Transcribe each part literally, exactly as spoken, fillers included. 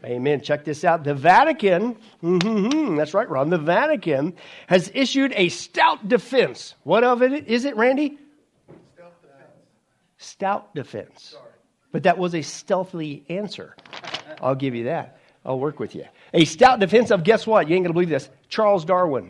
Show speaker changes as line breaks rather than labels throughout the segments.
Amen. Check this out. The Vatican, mm-hmm, that's right, Ron, the Vatican has issued a stout defense. What of it is it, Randy?
Stout defense.
Stout defense.
Sorry.
But that was a stealthy answer. I'll give you that. I'll work with you. A stout defense of, guess what? You ain't going to believe this. Charles Darwin.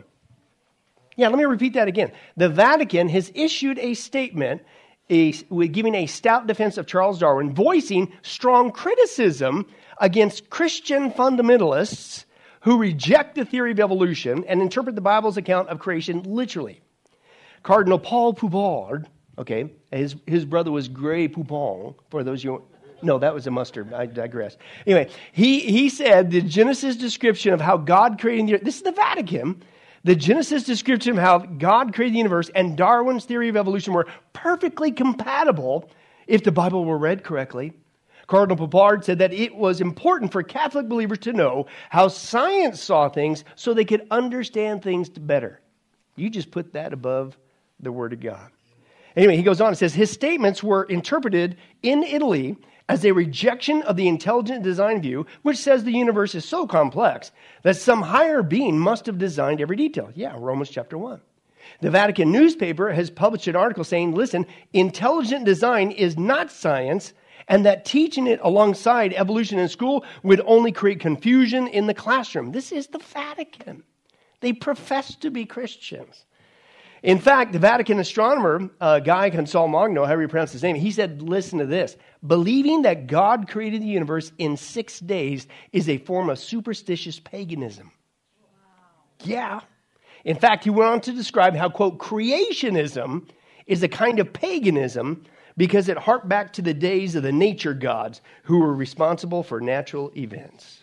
Yeah, let me repeat that again. The Vatican has issued a statement a, giving a stout defense of Charles Darwin, voicing strong criticism against Christian fundamentalists who reject the theory of evolution and interpret the Bible's account of creation literally. Cardinal Paul Poupard, okay, his, his brother was Grey Poupon, for those you... No, that was a mustard. I digress. Anyway, he, he said the Genesis description of how God created the earth, this is the Vatican, the Genesis description of how God created the universe and Darwin's theory of evolution were perfectly compatible if the Bible were read correctly. Cardinal Poupard said that it was important for Catholic believers to know how science saw things so they could understand things better. You just put that above the Word of God. Anyway, he goes on and says, his statements were interpreted in Italy as a rejection of the intelligent design view, which says the universe is so complex that some higher being must have designed every detail. Yeah, Romans chapter one. The Vatican newspaper has published an article saying, listen, intelligent design is not science, and that teaching it alongside evolution in school would only create confusion in the classroom. This is the Vatican. They profess to be Christians. In fact, the Vatican astronomer, uh, Guy Consalmagno, however you pronounce his name, he said, listen to this. Believing that God created the universe in six days is a form of superstitious paganism. Wow. Yeah. In fact, he went on to describe how, quote, creationism is a kind of paganism because it harked back to the days of the nature gods who were responsible for natural events.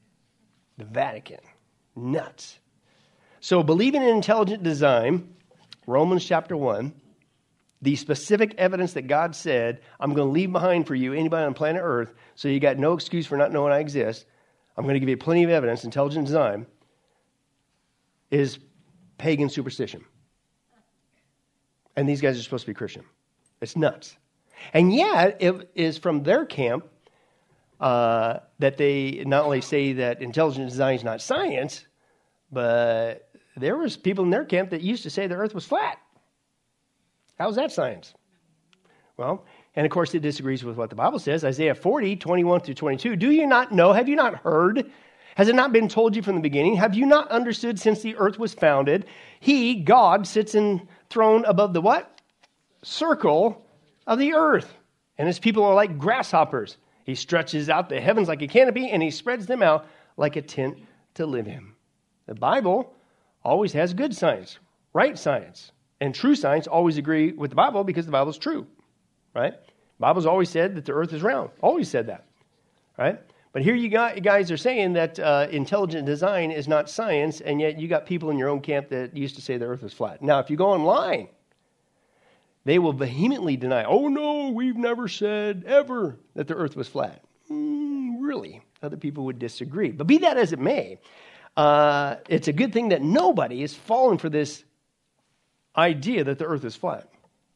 The Vatican. Nuts. So believing in intelligent design, Romans chapter one, the specific evidence that God said, I'm going to leave behind for you anybody on planet Earth, so you got no excuse for not knowing I exist. I'm going to give you plenty of evidence, intelligent design, is pagan superstition. And these guys are supposed to be Christian. It's nuts. And yet, it is from their camp uh, that they not only say that intelligent design is not science, but there was people in their camp that used to say the earth was flat. How's that science? Well, and of course it disagrees with what the Bible says. Isaiah forty, twenty-one through twenty-two. Do you not know? Have you not heard? Has it not been told you from the beginning? Have you not understood since the earth was founded? He, God, sits enthroned above the what? Circle of the earth. And his people are like grasshoppers. He stretches out the heavens like a canopy, and he spreads them out like a tent to live in. The Bible always has good science, right science. And true science always agree with the Bible because the Bible is true, right? The Bible's always said that the earth is round. Always said that, right? But here you got, you guys are saying that uh, intelligent design is not science, and yet you got people in your own camp that used to say the earth was flat. Now, if you go online, they will vehemently deny, oh no, we've never said ever that the earth was flat. Mm, really? Other people would disagree. But be that as it may, uh, it's a good thing that nobody is falling for this idea that the earth is flat.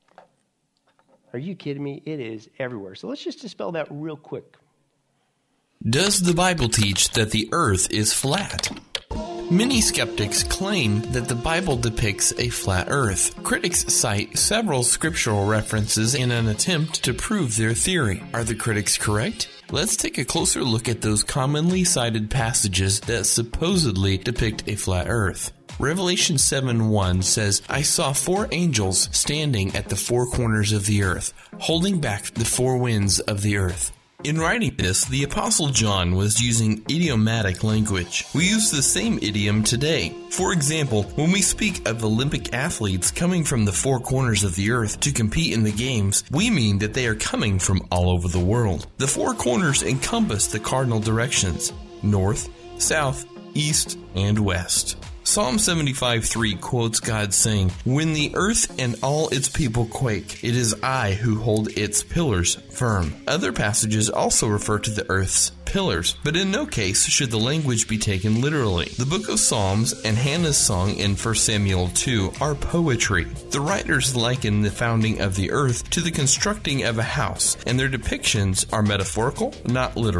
Are you kidding me? It is everywhere. So let's just dispel that real quick.
Does the Bible teach that the earth is flat? Many skeptics claim that the Bible depicts a flat earth. Critics cite several scriptural references in an attempt to prove their theory. Are the critics correct? Let's take a closer look at those commonly cited passages that supposedly depict a flat earth. Revelation seven one says, I saw four angels standing at the four corners of the earth, holding back the four winds of the earth. In writing this, the Apostle John was using idiomatic language. We use the same idiom today. For example, when we speak of Olympic athletes coming from the four corners of the earth to compete in the games, we mean that they are coming from all over the world. The four corners encompass the cardinal directions: north, south, east, and west. Psalm seventy-five three quotes God saying, when the earth and all its people quake, it is I who hold its pillars firm. Other passages also refer to the earth's pillars, but in no case should the language be taken literally. The book of Psalms and Hannah's song in First Samuel two are poetry. The writers liken the founding of the earth to the constructing of a house, and their depictions are metaphorical, not literal.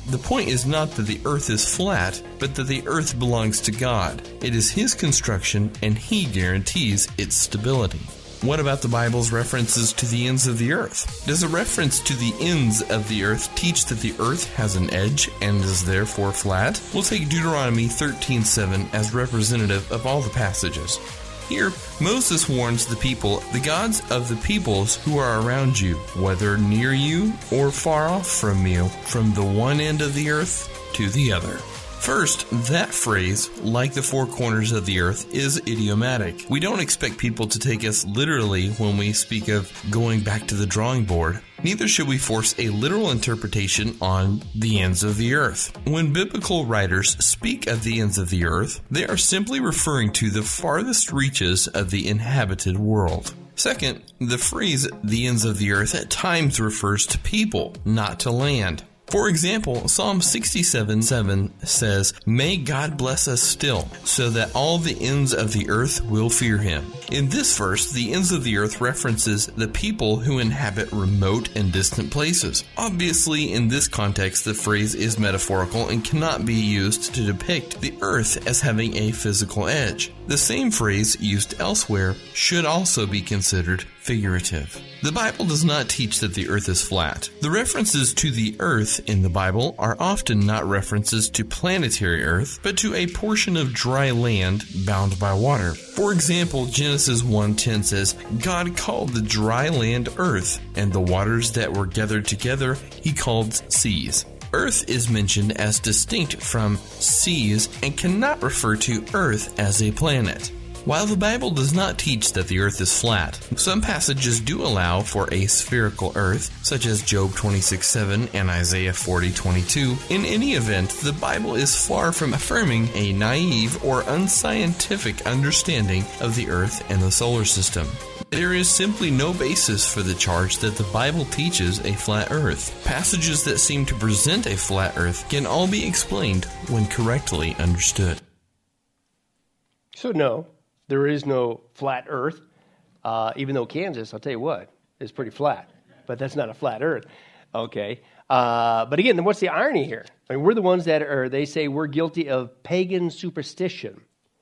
The point is not that the earth is flat, but that the earth belongs to God. It is His construction, and He guarantees its stability. What about the Bible's references to the ends of the earth? Does a reference to the ends of the earth teach that the earth has an edge and is therefore flat? We'll take Deuteronomy thirteen seven as representative of all the passages. Here, Moses warns the people, the gods of the peoples who are around you, whether near you or far off from you, from the one end of the earth to the other. First, that phrase, like the four corners of the earth, is idiomatic. We don't expect people to take us literally when we speak of going back to the drawing board. Neither should we force a literal interpretation on the ends of the earth. When biblical writers speak of the ends of the earth, they are simply referring to the farthest reaches of the inhabited world. Second, the phrase, the ends of the earth, at times refers to people, not to land. For example, Psalm sixty-seven seven says, "May God bless us still, so that all the ends of the earth will fear Him." In this verse, the ends of the earth references the people who inhabit remote and distant places. Obviously, in this context, the phrase is metaphorical and cannot be used to depict the earth as having a physical edge. The same phrase used elsewhere should also be considered figurative. The Bible does not teach that the earth is flat. The references to the earth in the Bible are often not references to planetary earth, but to a portion of dry land bound by water. For example, Genesis one ten says, "God called the dry land earth, and the waters that were gathered together He called seas." Earth is mentioned as distinct from seas and cannot refer to Earth as a planet. While the Bible does not teach that the earth is flat, some passages do allow for a spherical earth, such as Job twenty-six seven and Isaiah forty twenty-two. In any event, the Bible is far from affirming a naive or unscientific understanding of the earth and the solar system. There is simply no basis for the charge that the Bible teaches a flat earth. Passages that seem to present a flat earth can all be explained when correctly understood.
So no, there is no flat earth, uh, even though Kansas, I'll tell you what, is pretty flat. But that's not a flat earth. Okay. Uh, but again, then what's the irony here? I mean, we're the ones that are, they say we're guilty of pagan superstition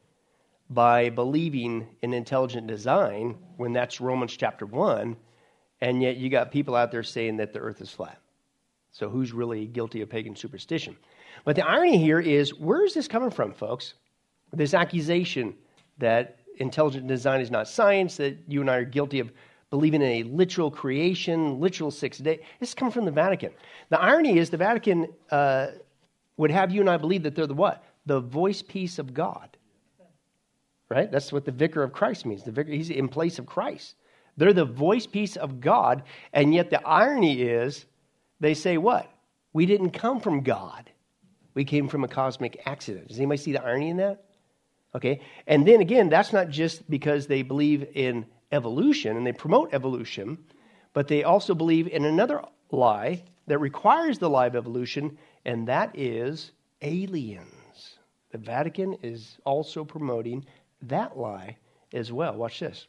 by believing in intelligent design when that's Romans chapter one, and yet you got people out there saying that the earth is flat. So who's really guilty of pagan superstition? But the irony here is, where is this coming from, folks? This accusation that intelligent design is not science, that you and I are guilty of believing in a literal creation, literal six day. This is coming from the Vatican. The irony is the Vatican uh, would have you and I believe that they're the what? The voice piece of God. Right? That's what the vicar of Christ means. The vicar, he's in place of Christ. They're the voice piece of God, and yet the irony is they say what? We didn't come from God. We came from a cosmic accident. Does anybody see the irony in that? Okay. And then again, that's not just because they believe in evolution and they promote evolution, but they also believe in another lie that requires the lie of evolution, and that is aliens. The Vatican is also promoting that lie as well. Watch this.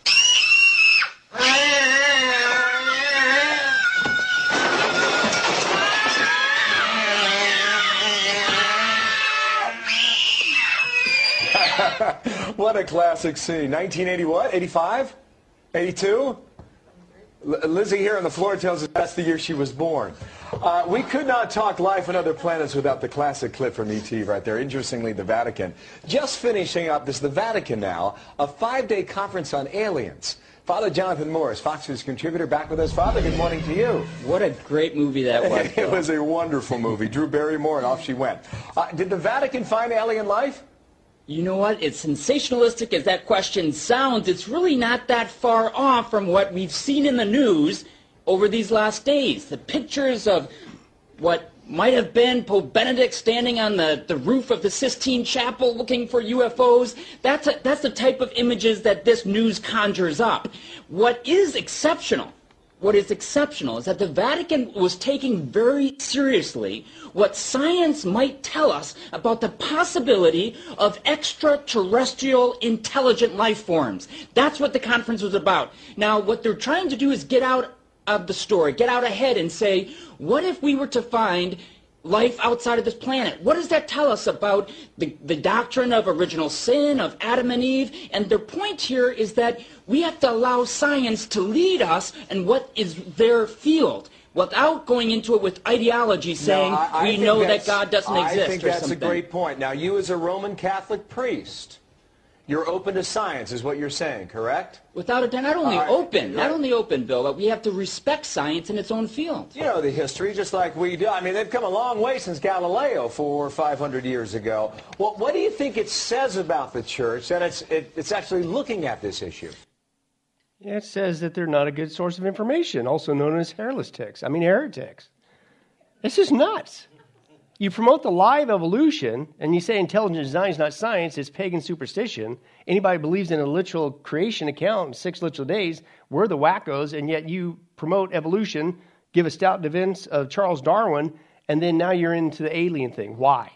What a classic scene. nineteen eighty what? eighty-five? eighty-two? L- Lizzie here on the floor tells us that's the year she was born. Uh, we could not talk life on other planets without the classic clip from E T right there. Interestingly, the Vatican. Just finishing up, this is the Vatican now, a five-day conference on aliens. Father Jonathan Morris, Fox News contributor, back with us. Father, good morning to you.
What a great movie that was.
It was a wonderful movie. Drew Barrymore, and off she went. Uh, did the Vatican find alien life?
You know what? As sensationalistic as that question sounds, it's really not that far off from what we've seen in the news over these last days. The pictures of what might have been Pope Benedict standing on the, the roof of the Sistine Chapel looking for U F Os, that's, a, that's the type of images that this news conjures up. What is exceptional, what is exceptional is that the Vatican was taking very seriously what science might tell us about the possibility of extraterrestrial intelligent life forms. That's what the conference was about. Now, what they're trying to do is get out of the story, get out ahead and say, what if we were to find life outside of this planet. What does that tell us about the, the doctrine of original sin, of Adam and Eve? And their point here is that we have to allow science to lead us in what is their field, without going into it with ideology saying
no, I, I
we know that God doesn't
I
exist.
I think
or
that's
something.
a great point. Now, you as a Roman Catholic priest, you're open to science, is what you're saying, correct?
Without a doubt, not only
right.
open, not
Right.
only open, Bill, but we have to respect science in its own field.
You know the history, just like we do. I mean, they've come a long way since Galileo, four or five hundred years ago. Well, what do you think it says about the church that it's it, it's actually looking at this issue?
It says that they're not a good source of information, also known as hairless ticks. I mean, heretics. This is nuts. You promote the lie of evolution, and you say intelligent design is not science, it's pagan superstition. Anybody believes in a literal creation account in six literal days, we're the wackos, and yet you promote evolution, give a stout defense of Charles Darwin, and then now you're into the alien thing. Why?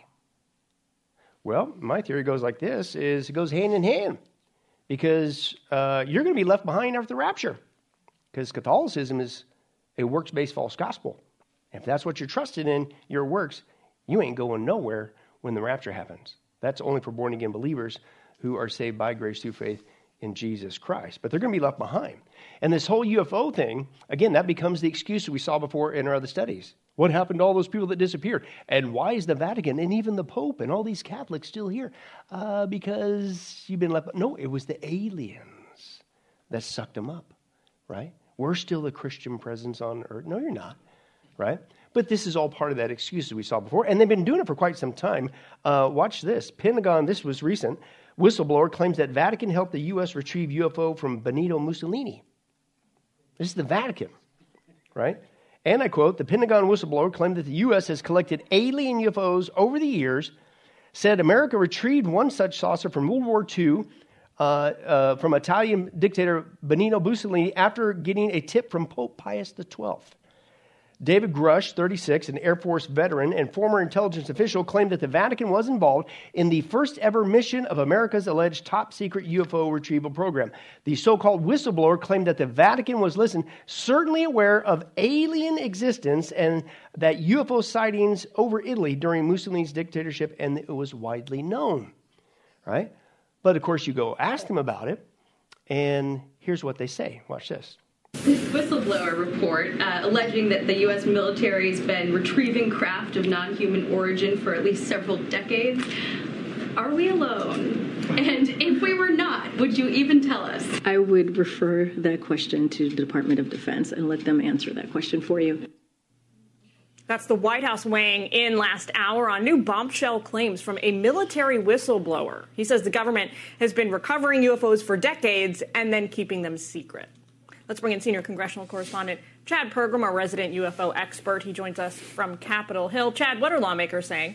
Well, my theory goes like this, is it goes hand in hand. Because uh, you're going to be left behind after the rapture. Because Catholicism is a works-based false gospel. If that's what you're trusted in, your works, you ain't going nowhere when the rapture happens. That's only for born-again believers who are saved by grace through faith in Jesus Christ. But they're going to be left behind. And this whole U F O thing, again, that becomes the excuse that we saw before in our other studies. What happened to all those people that disappeared? And why is the Vatican and even the Pope and all these Catholics still here? Uh, because you've been left... No, it was the aliens that sucked them up, right? We're still the Christian presence on earth. No, you're not, right? But this is all part of that excuse that we saw before. And they've been doing it for quite some time. Uh, watch this. Pentagon, this was recent. Whistleblower claims that Vatican helped the U S retrieve U F O from Benito Mussolini. This is the Vatican, right? And I quote, the Pentagon whistleblower claimed that the U S has collected alien U F Os over the years, said America retrieved one such saucer from World War Two uh, uh, from Italian dictator Benito Mussolini after getting a tip from Pope Pius the twelfth. David Grush, thirty-six, an Air Force veteran and former intelligence official, claimed that the Vatican was involved in the first ever mission of America's alleged top secret U F O retrieval program. The so-called whistleblower claimed that the Vatican was, listen, certainly aware of alien existence and that U F O sightings over Italy during Mussolini's dictatorship, and it was widely known, right? But of course, you go ask them about it, and here's what they say. Watch this.
This whistleblower report uh, alleging that the U S military has been retrieving craft of non-human origin for at least several decades. Are we alone? And if we were not, would you even tell us?
I would refer that question to the Department of Defense and let them answer that question for you.
That's the White House weighing in last hour on new bombshell claims from a military whistleblower. He says the government has been recovering U F Os for decades and then keeping them secret. Let's bring in senior congressional correspondent Chad Pergram, our resident U F O expert. He joins us from Capitol Hill. Chad, what are lawmakers saying?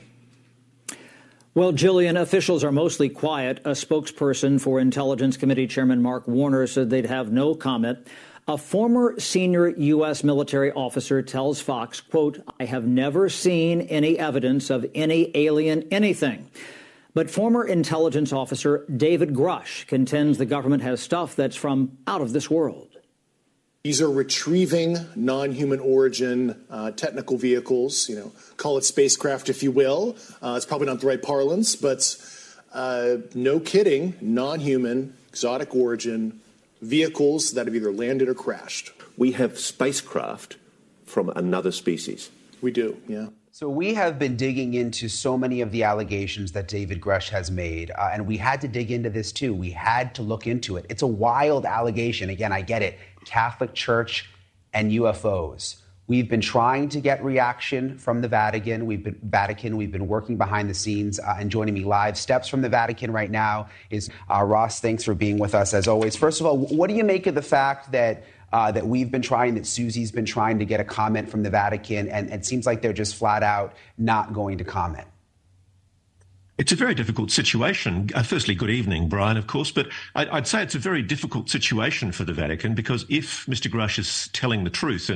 Well, Jillian, officials are mostly quiet. A spokesperson for Intelligence Committee Chairman Mark Warner said they'd have no comment. A former senior U S military officer tells Fox, quote, I have never seen any evidence of any alien anything. But former intelligence officer David Grush contends the government has stuff that's from out of this world.
These are retrieving non-human origin uh, technical vehicles, you know, call it spacecraft if you will. Uh, it's probably not the right parlance, but uh, no kidding, non-human, exotic origin vehicles that have either landed or crashed.
We have spacecraft from another species.
We do, yeah.
So we have been digging into so many of the allegations that David Grush has made, uh, and we had to dig into this too. We had to look into it. It's a wild allegation. Again, I get it. Catholic Church and U F Os. We've been trying to get reaction from the Vatican. We've been Vatican. We've been working behind the scenes, uh, and joining me live, steps from the Vatican right now is uh, Ross. Thanks for being with us as always. First of all, what do you make of the fact that uh, that we've been trying, that Susie's been trying to get a comment from the Vatican, and it seems like they're just flat out not going to comment?
It's a very difficult situation. Uh, firstly, good evening, Brian, of course, but I'd, I'd say it's a very difficult situation for the Vatican because if Mister Grush is telling the truth, and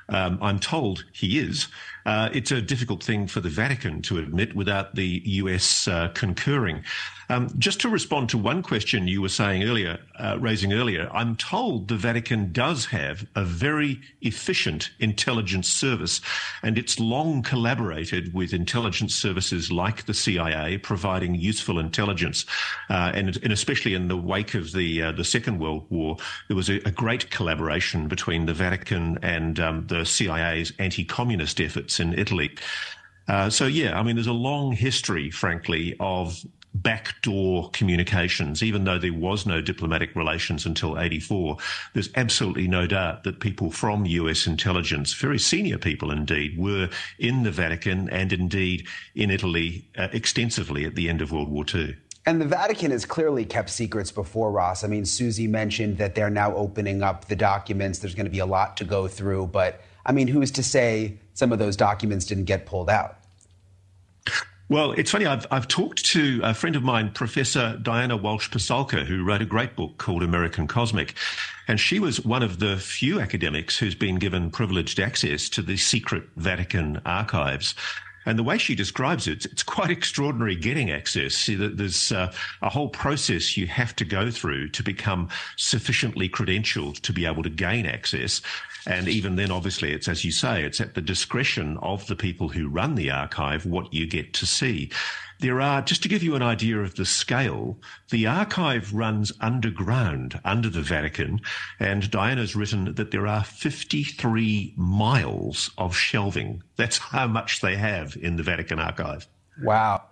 Um, I'm told he is. Uh, it's a difficult thing for the Vatican to admit without the U S uh, concurring. Um, just to respond to one question you were saying earlier, uh, raising earlier, I'm told the Vatican does have a very efficient intelligence service, and it's long collaborated with intelligence services like the C I A, providing useful intelligence. Uh, and, and especially in the wake of the uh, the Second World War, there was a, a great collaboration between the Vatican and um, the C I A's anti-communist efforts in Italy. Uh, so, yeah, I mean, there's a long history, frankly, of backdoor communications. Even though there was no diplomatic relations until eighty-four, there's absolutely no doubt that people from U S intelligence, very senior people indeed, were in the Vatican and indeed in Italy uh, extensively at the end of World War Two.
And the Vatican has clearly kept secrets before, Ross. I mean, Susie mentioned that they're now opening up the documents. There's going to be a lot to go through. But, I mean, who's to say some of those documents didn't get pulled out?
Well, it's funny. I've, I've talked to a friend of mine, Professor Diana Walsh-Pasulka, who wrote a great book called American Cosmic. And she was one of the few academics who's been given privileged access to the secret Vatican archives. And the way she describes it, it's quite extraordinary getting access. See, there's uh, a whole process you have to go through to become sufficiently credentialed to be able to gain access. And even then, obviously, it's, as you say, it's at the discretion of the people who run the archive what you get to see. There are, just to give you an idea of the scale, the archive runs underground under the Vatican, and Diana's written that there are fifty-three miles of shelving. That's how much they have in the Vatican archive.
Wow.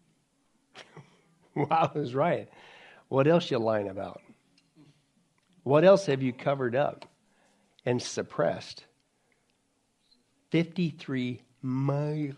Wow is right. What else you lying about? What else have you covered up and suppressed? fifty-three miles.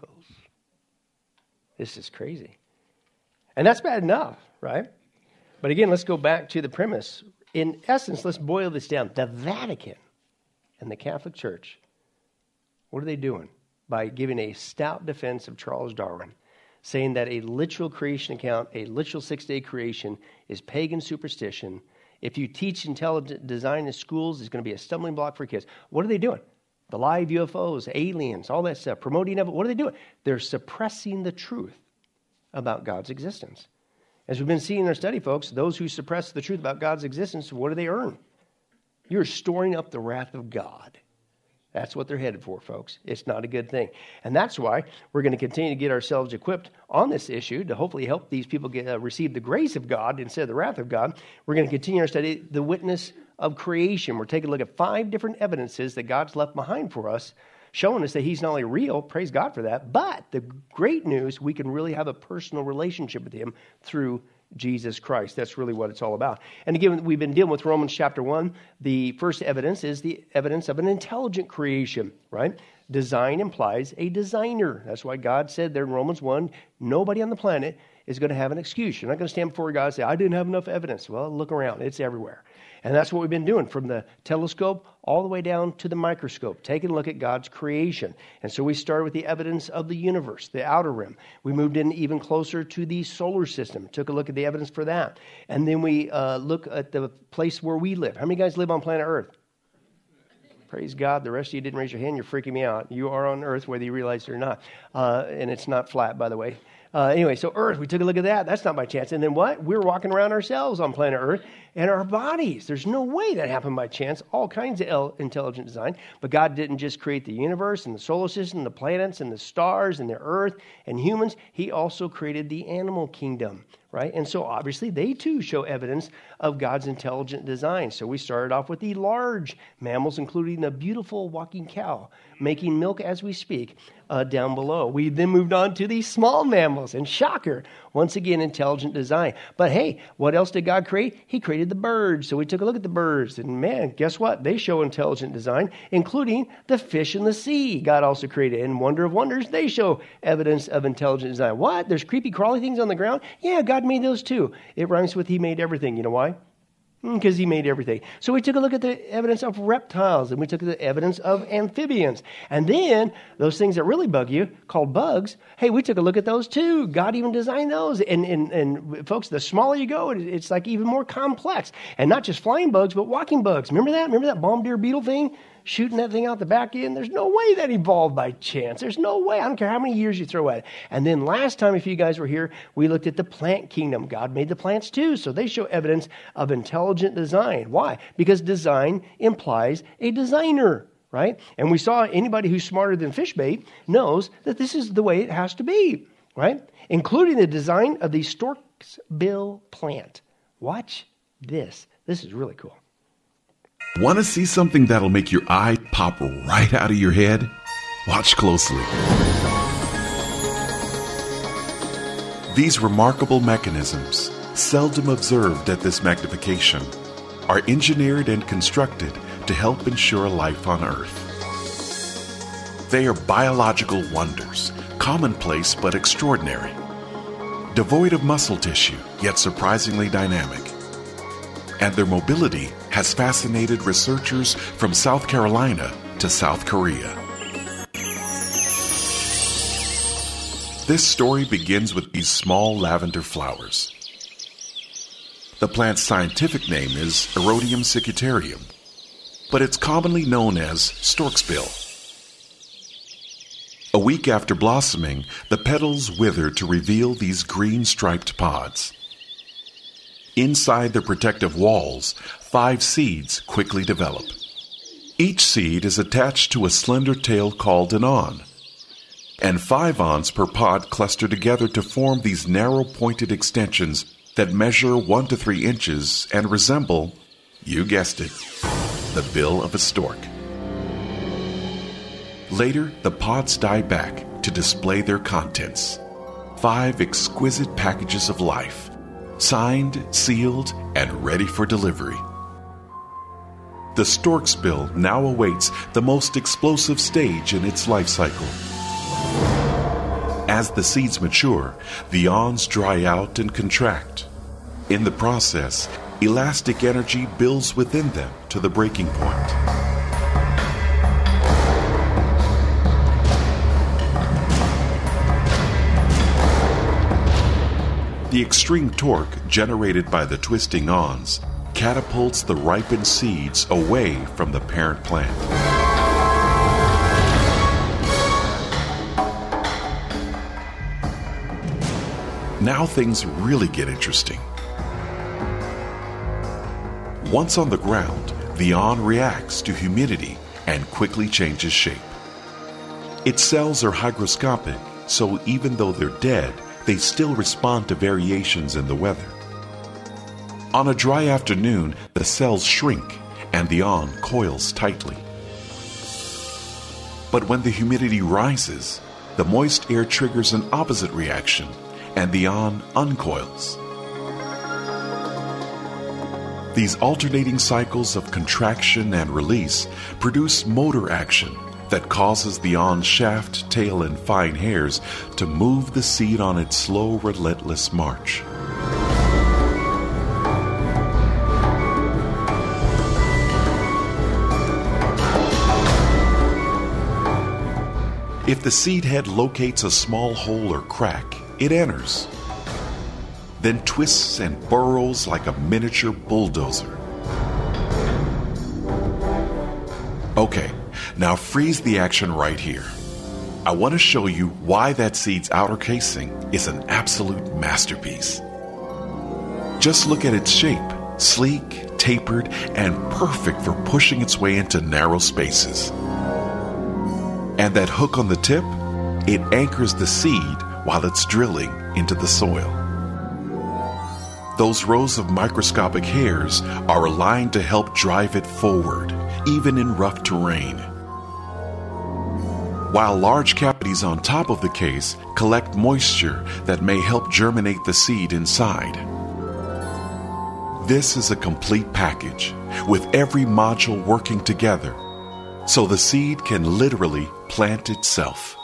This is crazy. And that's bad enough, right? But again, let's go back to the premise. In essence, let's boil this down. The Vatican and the Catholic Church, what are they doing? By giving a stout defense of Charles Darwin, saying that a literal creation account, a literal six-day creation, is pagan superstition. If you teach intelligent design in schools, it's going to be a stumbling block for kids. What are they doing? The live U F Os, aliens, all that stuff, promoting of it. What are they doing? They're suppressing the truth about God's existence. As we've been seeing in our study, folks, those who suppress the truth about God's existence, what do they earn? You're storing up the wrath of God. That's what they're headed for, folks. It's not a good thing. And that's why we're going to continue to get ourselves equipped on this issue to hopefully help these people get, uh, receive the grace of God instead of the wrath of God. We're going to continue our study, the witness of creation. We're taking a look at five different evidences that God's left behind for us, showing us that he's not only real, praise God for that, but the great news, we can really have a personal relationship with him through Jesus Christ. That's really what it's all about. And again, we've been dealing with Romans chapter one. The first evidence is the evidence of an intelligent creation, right? Design implies a designer. That's why God said there in Romans one, nobody on the planet is going to have an excuse. You're not going to stand before God and say, I didn't have enough evidence. Well, look around. It's everywhere. And that's what we've been doing from the telescope all the way down to the microscope, taking a look at God's creation. And so we started with the evidence of the universe, the outer rim. We moved in even closer to the solar system, took a look at the evidence for that. And then we uh, look at the place where we live. How many guys live on planet Earth? Praise God. The rest of you didn't raise your hand. You're freaking me out. You are on Earth, whether you realize it or not. Uh, and it's not flat, by the way. Uh, anyway, so Earth, we took a look at that. That's not by chance. And then what? We're walking around ourselves on planet Earth and our bodies. There's no way that happened by chance. All kinds of intelligent design. But God didn't just create the universe and the solar system, the planets and the stars and the Earth and humans. He also created the animal kingdom, right? And so obviously they too show evidence of God's intelligent design. So we started off with the large mammals, including the beautiful walking cow, making milk as we speak, uh, down below. We then moved on to the small mammals, and shocker, once again, intelligent design. But hey, what else did God create? He created the birds. So we took a look at the birds, and man, guess what? They show intelligent design, including the fish in the sea. God also created, and wonder of wonders, they show evidence of intelligent design. What? There's creepy crawly things on the ground? Yeah, God made those too. It rhymes with he made everything. You know why? Because he made everything. So we took a look at the evidence of reptiles, and we took the evidence of amphibians. And then those things that really bug you, called bugs, hey, we took a look at those too. God even designed those. And, and, and folks, the smaller you go, it's like even more complex. And not just flying bugs, but walking bugs. Remember that? Remember that bombardier beetle thing? shooting that thing out the back end. There's no way that evolved by chance. There's no way. I don't care how many years you throw at it. And then last time, if you guys were here, we looked at the plant kingdom. God made the plants too, so they show evidence of intelligent design. Why? Because design implies a designer, right? And we saw anybody who's smarter than fish bait knows that this is the way it has to be, right? Including the design of the stork's bill plant. Watch this. This is really cool.
Want to see something that'll make your eye pop right out of your head? Watch closely. These remarkable mechanisms, seldom observed at this magnification, are engineered and constructed to help ensure life on Earth. They are biological wonders, commonplace but extraordinary, devoid of muscle tissue, yet surprisingly dynamic. And their mobility has fascinated researchers from South Carolina to South Korea. This story begins with these small lavender flowers. The plant's scientific name is Erodium cicuterium, but it's commonly known as stork's bill. A week after blossoming, the petals wither to reveal these green striped pods. Inside the protective walls, five seeds quickly develop. Each seed is attached to a slender tail called an awn, and five awns per pod cluster together to form these narrow pointed extensions that measure one to three inches and resemble, you guessed it, the bill of a stork. Later, the pods die back to display their contents. Five exquisite packages of life, signed, sealed, and ready for delivery. The stork's bill now awaits the most explosive stage in its life cycle. As the seeds mature, the awns dry out and contract. In the process, elastic energy builds within them to the breaking point. The extreme torque generated by the twisting awns catapults the ripened seeds away from the parent plant. Now things really get interesting. Once on the ground, the awn reacts to humidity and quickly changes shape. Its cells are hygroscopic, so even though they're dead, they still respond to variations in the weather. On a dry afternoon, the cells shrink and the awn coils tightly. But when the humidity rises, the moist air triggers an opposite reaction and the awn uncoils. These alternating cycles of contraction and release produce motor action that causes the awn's shaft, tail, and fine hairs to move the seed on its slow, relentless march. If the seed head locates a small hole or crack, it enters, then twists and burrows like a miniature bulldozer. Okay, now freeze the action right here. I want to show you why that seed's outer casing is an absolute masterpiece. Just look at its shape, sleek, tapered, and perfect for pushing its way into narrow spaces. And that hook on the tip, it anchors the seed while it's drilling into the soil. Those rows of microscopic hairs are aligned to help drive it forward, even in rough terrain. While large cavities on top of the case collect moisture that may help germinate the seed inside. This is a complete package, with every module working together, so the seed can literally plant itself.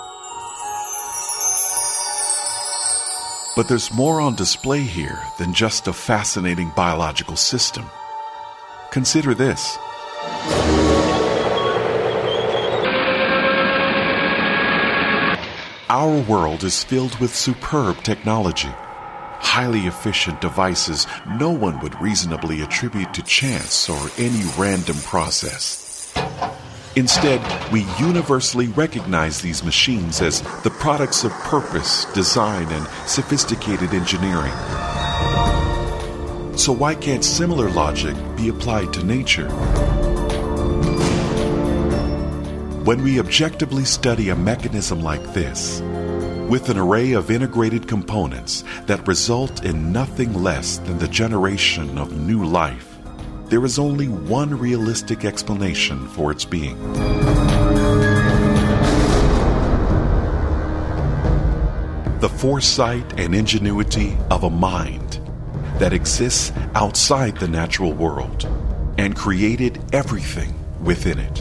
But there's more on display here than just a fascinating biological system. Consider this. Our world is filled with superb technology, highly efficient devices no one would reasonably attribute to chance or any random process. Instead, we universally recognize these machines as the products of purpose, design, and sophisticated engineering. So why can't similar logic be applied to nature? When we objectively study a mechanism like this, with an array of integrated components that result in nothing less than the generation of new life, there is only one realistic explanation for its being. The foresight and ingenuity of a mind that exists outside the natural world and created everything within it.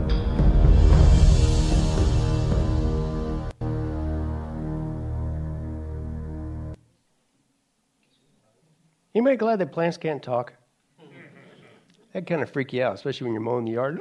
Anybody glad that plants can't talk? That kind of freak you out, especially when you're mowing the yard.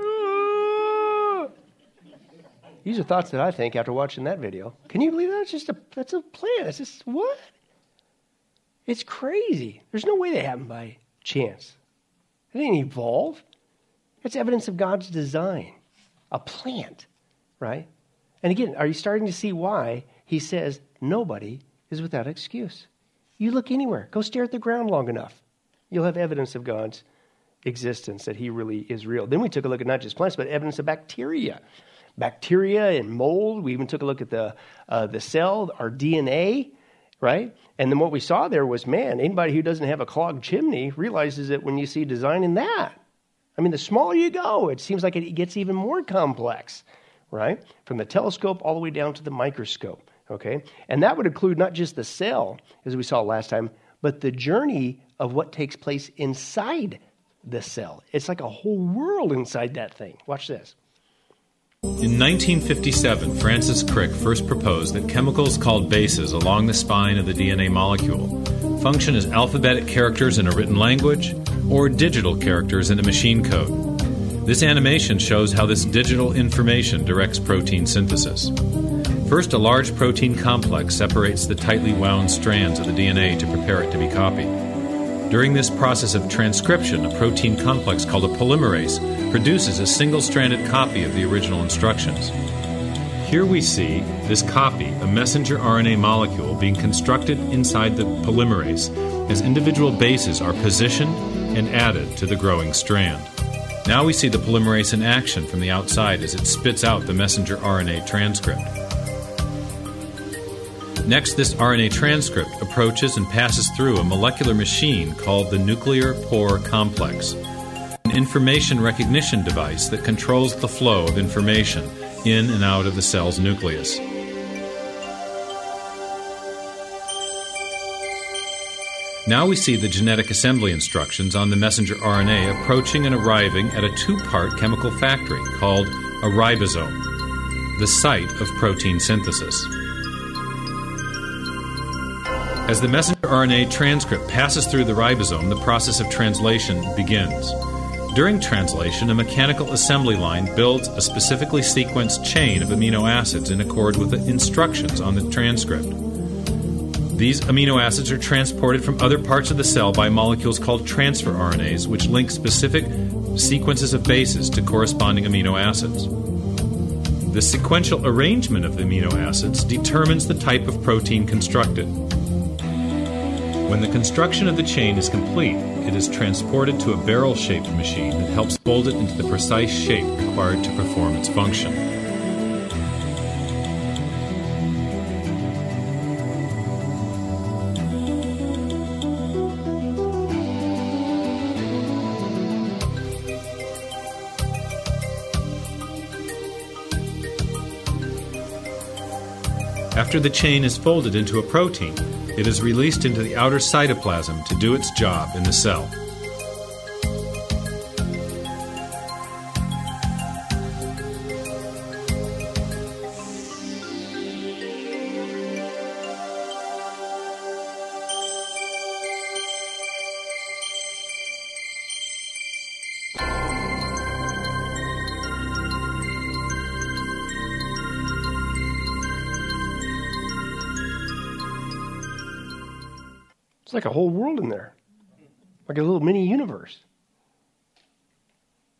These are thoughts that I think after watching that video. Can you believe that? It's just a, that's a plant. It's just, what? It's crazy. There's no way that happened by chance. It didn't evolve. It's evidence of God's design. A plant, right? And again, are you starting to see why he says nobody is without excuse? You look anywhere. Go stare at the ground long enough. You'll have evidence of God's existence, that he really is real. Then we took a look at not just plants, but evidence of bacteria. Bacteria and mold. We even took a look at the uh, the cell, our D N A, right? And then what we saw there was, man, anybody who doesn't have a clogged chimney realizes that when you see design in that, I mean, the smaller you go, it seems like it gets even more complex, right? From the telescope all the way down to the microscope, okay? And that would include not just the cell, as we saw last time, but the journey of what takes place inside the cell. It's like a whole world inside that thing. Watch this.
In nineteen fifty-seven, Francis Crick first proposed that chemicals called bases along the spine of the D N A molecule function as alphabetic characters in a written language or digital characters in a machine code. This animation shows how this digital information directs protein synthesis. First, a large protein complex separates the tightly wound strands of the D N A to prepare it to be copied. During this process of transcription, a protein complex called a polymerase produces a single-stranded copy of the original instructions. Here we see this copy, a messenger R N A molecule, being constructed inside the polymerase as individual bases are positioned and added to the growing strand. Now we see the polymerase in action from the outside as it spits out the messenger R N A transcript. Next, this R N A transcript approaches and passes through a molecular machine called the nuclear pore complex, an information recognition device that controls the flow of information in and out of the cell's nucleus. Now we see the genetic assembly instructions on the messenger R N A approaching and arriving at a two-part chemical factory called a ribosome, the site of protein synthesis. As the messenger R N A transcript passes through the ribosome, the process of translation begins. During translation, a mechanical assembly line builds a specifically sequenced chain of amino acids in accord with the instructions on the transcript. These amino acids are transported from other parts of the cell by molecules called transfer R N As, which link specific sequences of bases to corresponding amino acids. The sequential arrangement of the amino acids determines the type of protein constructed. When the construction of the chain is complete, it is transported to a barrel-shaped machine that helps fold it into the precise shape required to perform its function. After the chain is folded into a protein, it is released into the outer cytoplasm to do its job in the cell.
It's like a whole world in there, like a little mini universe.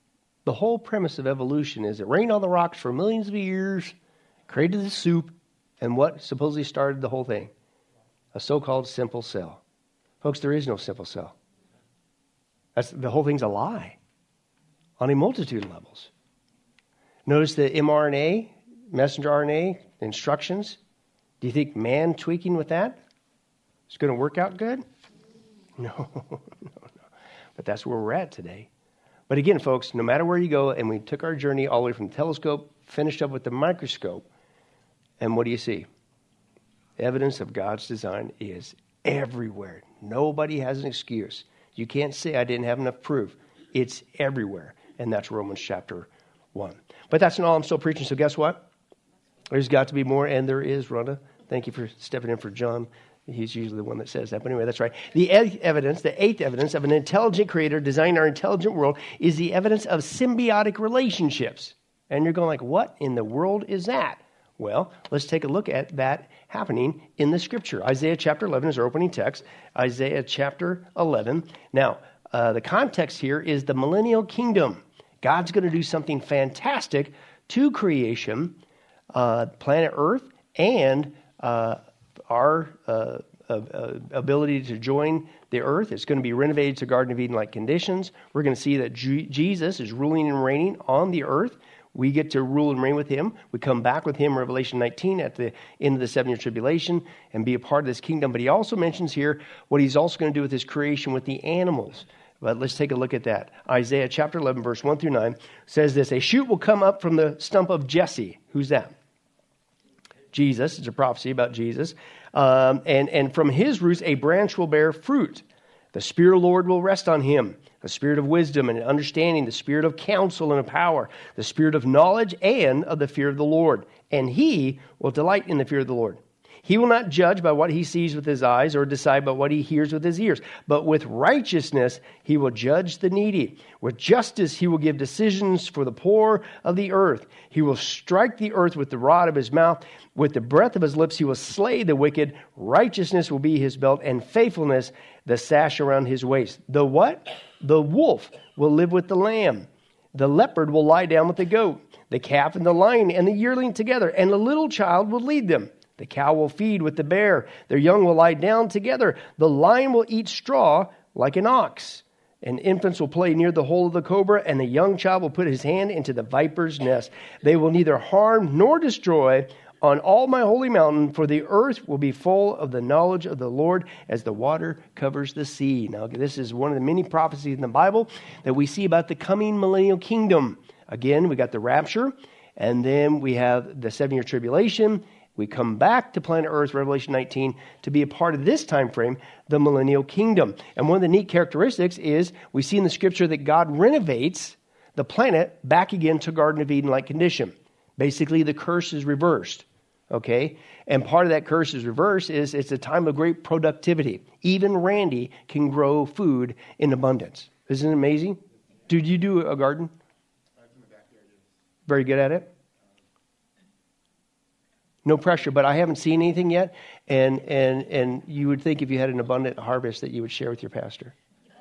The whole premise of evolution is it rained on the rocks for millions of years, created the soup, and what supposedly started the whole thing? A so-called simple cell. Folks, there is no simple cell. That's, the whole thing's a lie on a multitude of levels. Notice the mRNA, messenger R N A, instructions. Do you think man tweaking with that is going to work out good? No, no, no. But that's where we're at today. But again, folks, no matter where you go, and we took our journey all the way from the telescope, finished up with the microscope, and what do you see? Evidence of God's design is everywhere. Nobody has an excuse. You can't say I didn't have enough proof. It's everywhere. And that's Romans chapter one. But that's not all I'm still preaching, so guess what? There's got to be more, and there is, Rhonda. Thank you for stepping in for John. He's usually the one that says that. But anyway, that's right. The eighth evidence, the eighth evidence of an intelligent creator designing our intelligent world is the evidence of symbiotic relationships. And you're going like, what in the world is that? Well, let's take a look at that happening in the Scripture. Isaiah chapter eleven is our opening text. Isaiah chapter eleven. Now, uh, the context here is the millennial kingdom. God's going to do something fantastic to creation, uh, planet Earth, and uh, our uh, uh, ability to join the earth. It's going to be renovated to Garden of Eden-like conditions. We're going to see that G- Jesus is ruling and reigning on the earth. We get to rule and reign with him. We come back with him, Revelation nineteen, at the end of the seven-year tribulation and be a part of this kingdom. But he also mentions here what he's also going to do with his creation with the animals. But let's take a look at that. Isaiah chapter eleven, verse one through nine says this: a shoot will come up from the stump of Jesse. Who's that? Jesus. It's a prophecy about Jesus. Um, and, and from his roots a branch will bear fruit. The Spirit of the Lord will rest on him. The spirit of wisdom and understanding, the spirit of counsel and of power, the spirit of knowledge and of the fear of the Lord. And he will delight in the fear of the Lord. He will not judge by what he sees with his eyes or decide by what he hears with his ears. But with righteousness he will judge the needy. With justice he will give decisions for the poor of the earth. He will strike the earth with the rod of his mouth. With the breath of his lips he will slay the wicked. Righteousness will be his belt, and faithfulness the sash around his waist. The what? The wolf will live with the lamb. The leopard will lie down with the goat. The calf and the lion and the yearling together, and the little child will lead them. The cow will feed with the bear. Their young will lie down together. The lion will eat straw like an ox. And infants will play near the hole of the cobra, and the young child will put his hand into the viper's nest. They will neither harm nor destroy on all my holy mountain, for the earth will be full of the knowledge of the Lord as the water covers the sea. Now, this is one of the many prophecies in the Bible that we see about the coming millennial kingdom. Again, we got the rapture, and then we have the seven-year tribulation. We come back to planet Earth, Revelation nineteen, to be a part of this time frame, the millennial kingdom. And one of the neat characteristics is we see in the Scripture that God renovates the planet back again to Garden of Eden-like condition. Basically, the curse is reversed. Okay? And part of that curse is reversed is it's a time of great productivity. Even Randy can grow food in abundance. Isn't it amazing? Did you do a garden? Very good at it? No pressure, but I haven't seen anything yet. And and and you would think if you had an abundant harvest that you would share with your pastor.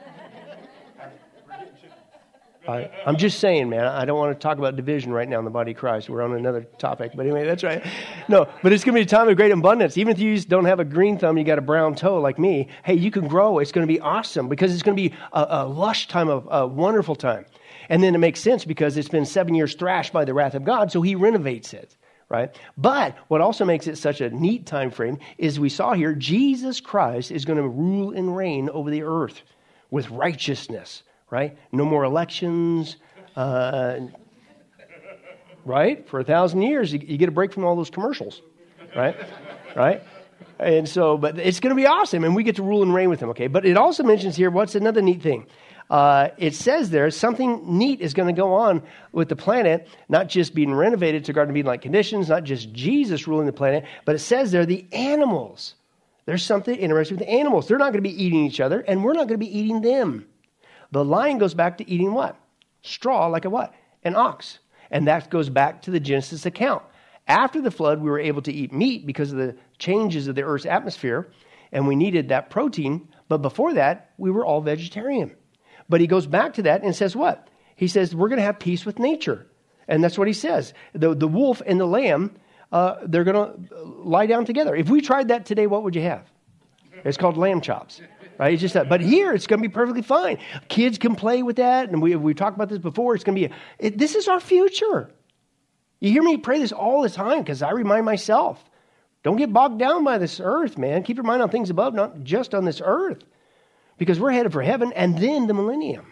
I, I'm just saying, man, I don't want to talk about division right now in the body of Christ. We're on another topic. But anyway, that's right. No, but it's going to be a time of great abundance. Even if you don't have a green thumb, you got a brown toe like me, hey, you can grow. It's going to be awesome because it's going to be a, a lush time, of a wonderful time. And then it makes sense because it's been seven years thrashed by the wrath of God, so he renovates it. Right? But what also makes it such a neat time frame is we saw here, Jesus Christ is going to rule and reign over the earth with righteousness, right? No more elections, uh, right? For a thousand years, you, you get a break from all those commercials, right? Right? And so, but it's going to be awesome, and we get to rule and reign with him, okay? But it also mentions here, what's another neat thing? Uh, it says there something neat is going to go on with the planet, not just being renovated to Garden of Eden-like conditions, not just Jesus ruling the planet, but it says there the animals. There's something interesting with the animals. They're not going to be eating each other, and we're not going to be eating them. The lion goes back to eating what? Straw, like a what? An ox. And that goes back to the Genesis account. After the flood, we were able to eat meat because of the changes of the earth's atmosphere, and we needed that protein. But before that, we were all vegetarian. But he goes back to that and says what? He says, we're going to have peace with nature. And that's what he says. The, the wolf and the lamb, uh, they're going to lie down together. If we tried that today, what would you have? It's called lamb chops, right? It's just that. But here, it's going to be perfectly fine. Kids can play with that. And we, we talked about this before. It's going to be, a, it, this is our future. You hear me pray this all the time because I remind myself, don't get bogged down by this earth, man. Keep your mind on things above, not just on this earth. Because we're headed for heaven and then the millennium.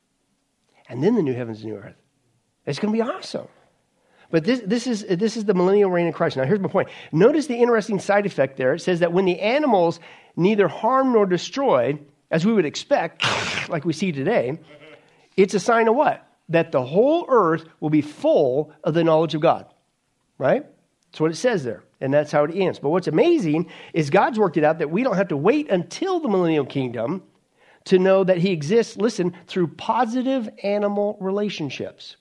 And then the new heavens and new earth. It's going to be awesome. But this, this, is, this is the millennial reign of Christ. Now, here's my point. Notice the interesting side effect there. It says that when the animals neither harm nor destroy, as we would expect, like we see today, it's a sign of what? That the whole earth will be full of the knowledge of God. Right? That's what it says there. And that's how it ends. But what's amazing is God's worked it out that we don't have to wait until the millennial kingdom to know that he exists, listen, through positive animal relationships.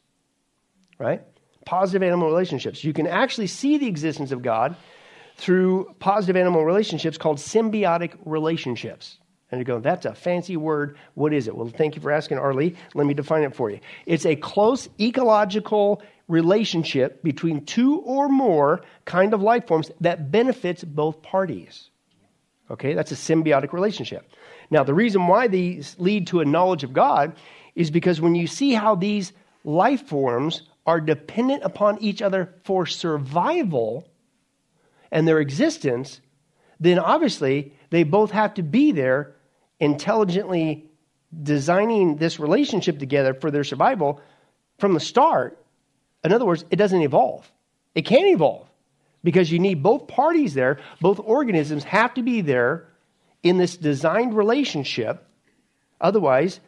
Right? Positive animal relationships. You can actually see the existence of God through positive animal relationships called symbiotic relationships. And you go, that's a fancy word. What is it? Well, thank you for asking, Arlie. Let me define it for you. It's a close ecological relationship between two or more kind of life forms that benefits both parties. Okay, that's a symbiotic relationship. Now, the reason why these lead to a knowledge of God is because when you see how these life forms are dependent upon each other for survival and their existence, then obviously they both have to be there intelligently designing this relationship together for their survival from the start. In other words, it doesn't evolve. It can't evolve because you need both parties there. Both organisms have to be there in this designed relationship. Otherwise,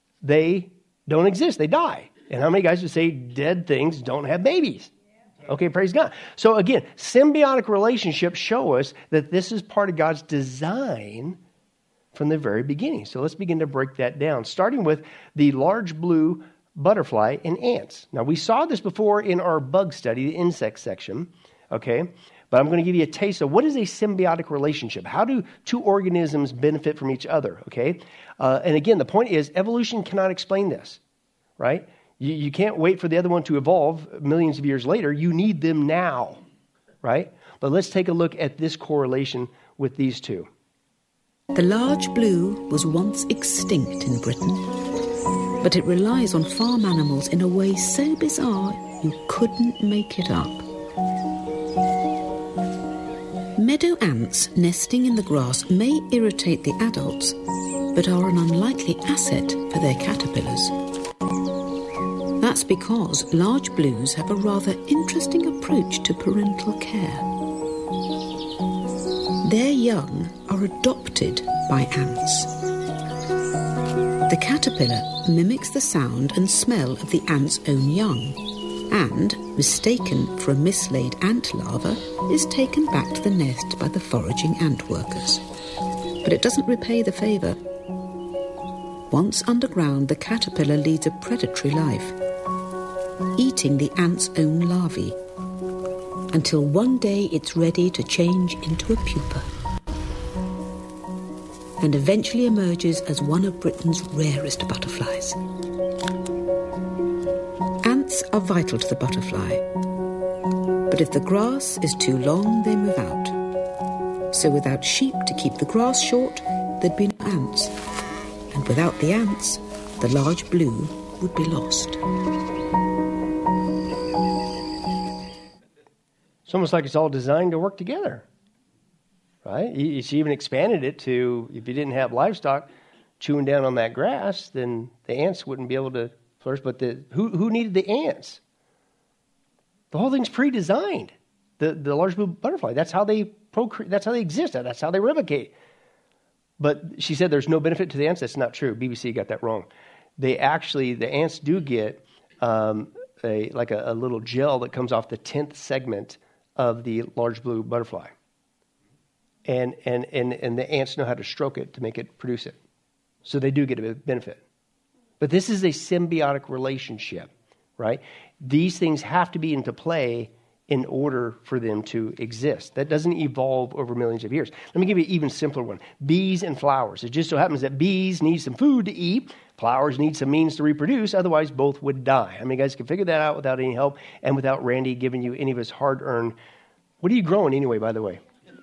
they don't exist. They die. And how many guys would say dead things don't have babies? Okay, praise God. So again, symbiotic relationships show us that this is part of God's design from the very beginning. So let's begin to break that down, starting with the large blue butterfly and ants. Now, we saw this before in our bug study, the insect section, okay? But I'm going to give you a taste of what is a symbiotic relationship. How do two organisms benefit from each other, okay? Uh, and again, the point is evolution cannot explain this, right? You, you can't wait for the other one to evolve millions of years later. You need them now, right? But let's take a look at this correlation with these two.
The large blue was once extinct in Britain, but it relies on farm animals in a way so bizarre you couldn't make it up. Meadow ants nesting in the grass may irritate the adults, but are an unlikely asset for their caterpillars. That's because large blues have a rather interesting approach to parental care. Their young are adopted by ants. The caterpillar mimics the sound and smell of the ant's own young, and, mistaken for a mislaid ant larva, is taken back to the nest by the foraging ant workers. But it doesn't repay the favour. Once underground, the caterpillar leads a predatory life, eating the ant's own larvae, until one day it's ready to change into a pupa, and eventually emerges as one of Britain's rarest butterflies. Ants are vital to the butterfly, but if the grass is too long, they move out. So without sheep to keep the grass short, there'd be no ants, and without the ants, the large blue would be lost.
It's almost like it's all designed to work together, right? She even expanded it to, if you didn't have livestock chewing down on that grass, then the ants wouldn't be able to flourish. But the who who needed the ants? The whole thing's pre-designed. The the large blue butterfly. That's how they procreate. That's how they exist. That's how they replicate. But she said there's no benefit to the ants. That's not true. B B C got that wrong. They actually, the ants do get um, a like a, a little gel that comes off the tenth segment of the large blue butterfly. And, and and and the ants know how to stroke it to make it produce it. So they do get a benefit. But this is a symbiotic relationship, right? These things have to be into play in order for them to exist. That doesn't evolve over millions of years. Let me give you an even simpler one. Bees and flowers. It just so happens that bees need some food to eat. Flowers need some means to reproduce. Otherwise, both would die. I mean, you guys can figure that out without any help and without Randy giving you any of his hard-earned. What are you growing anyway, by the way?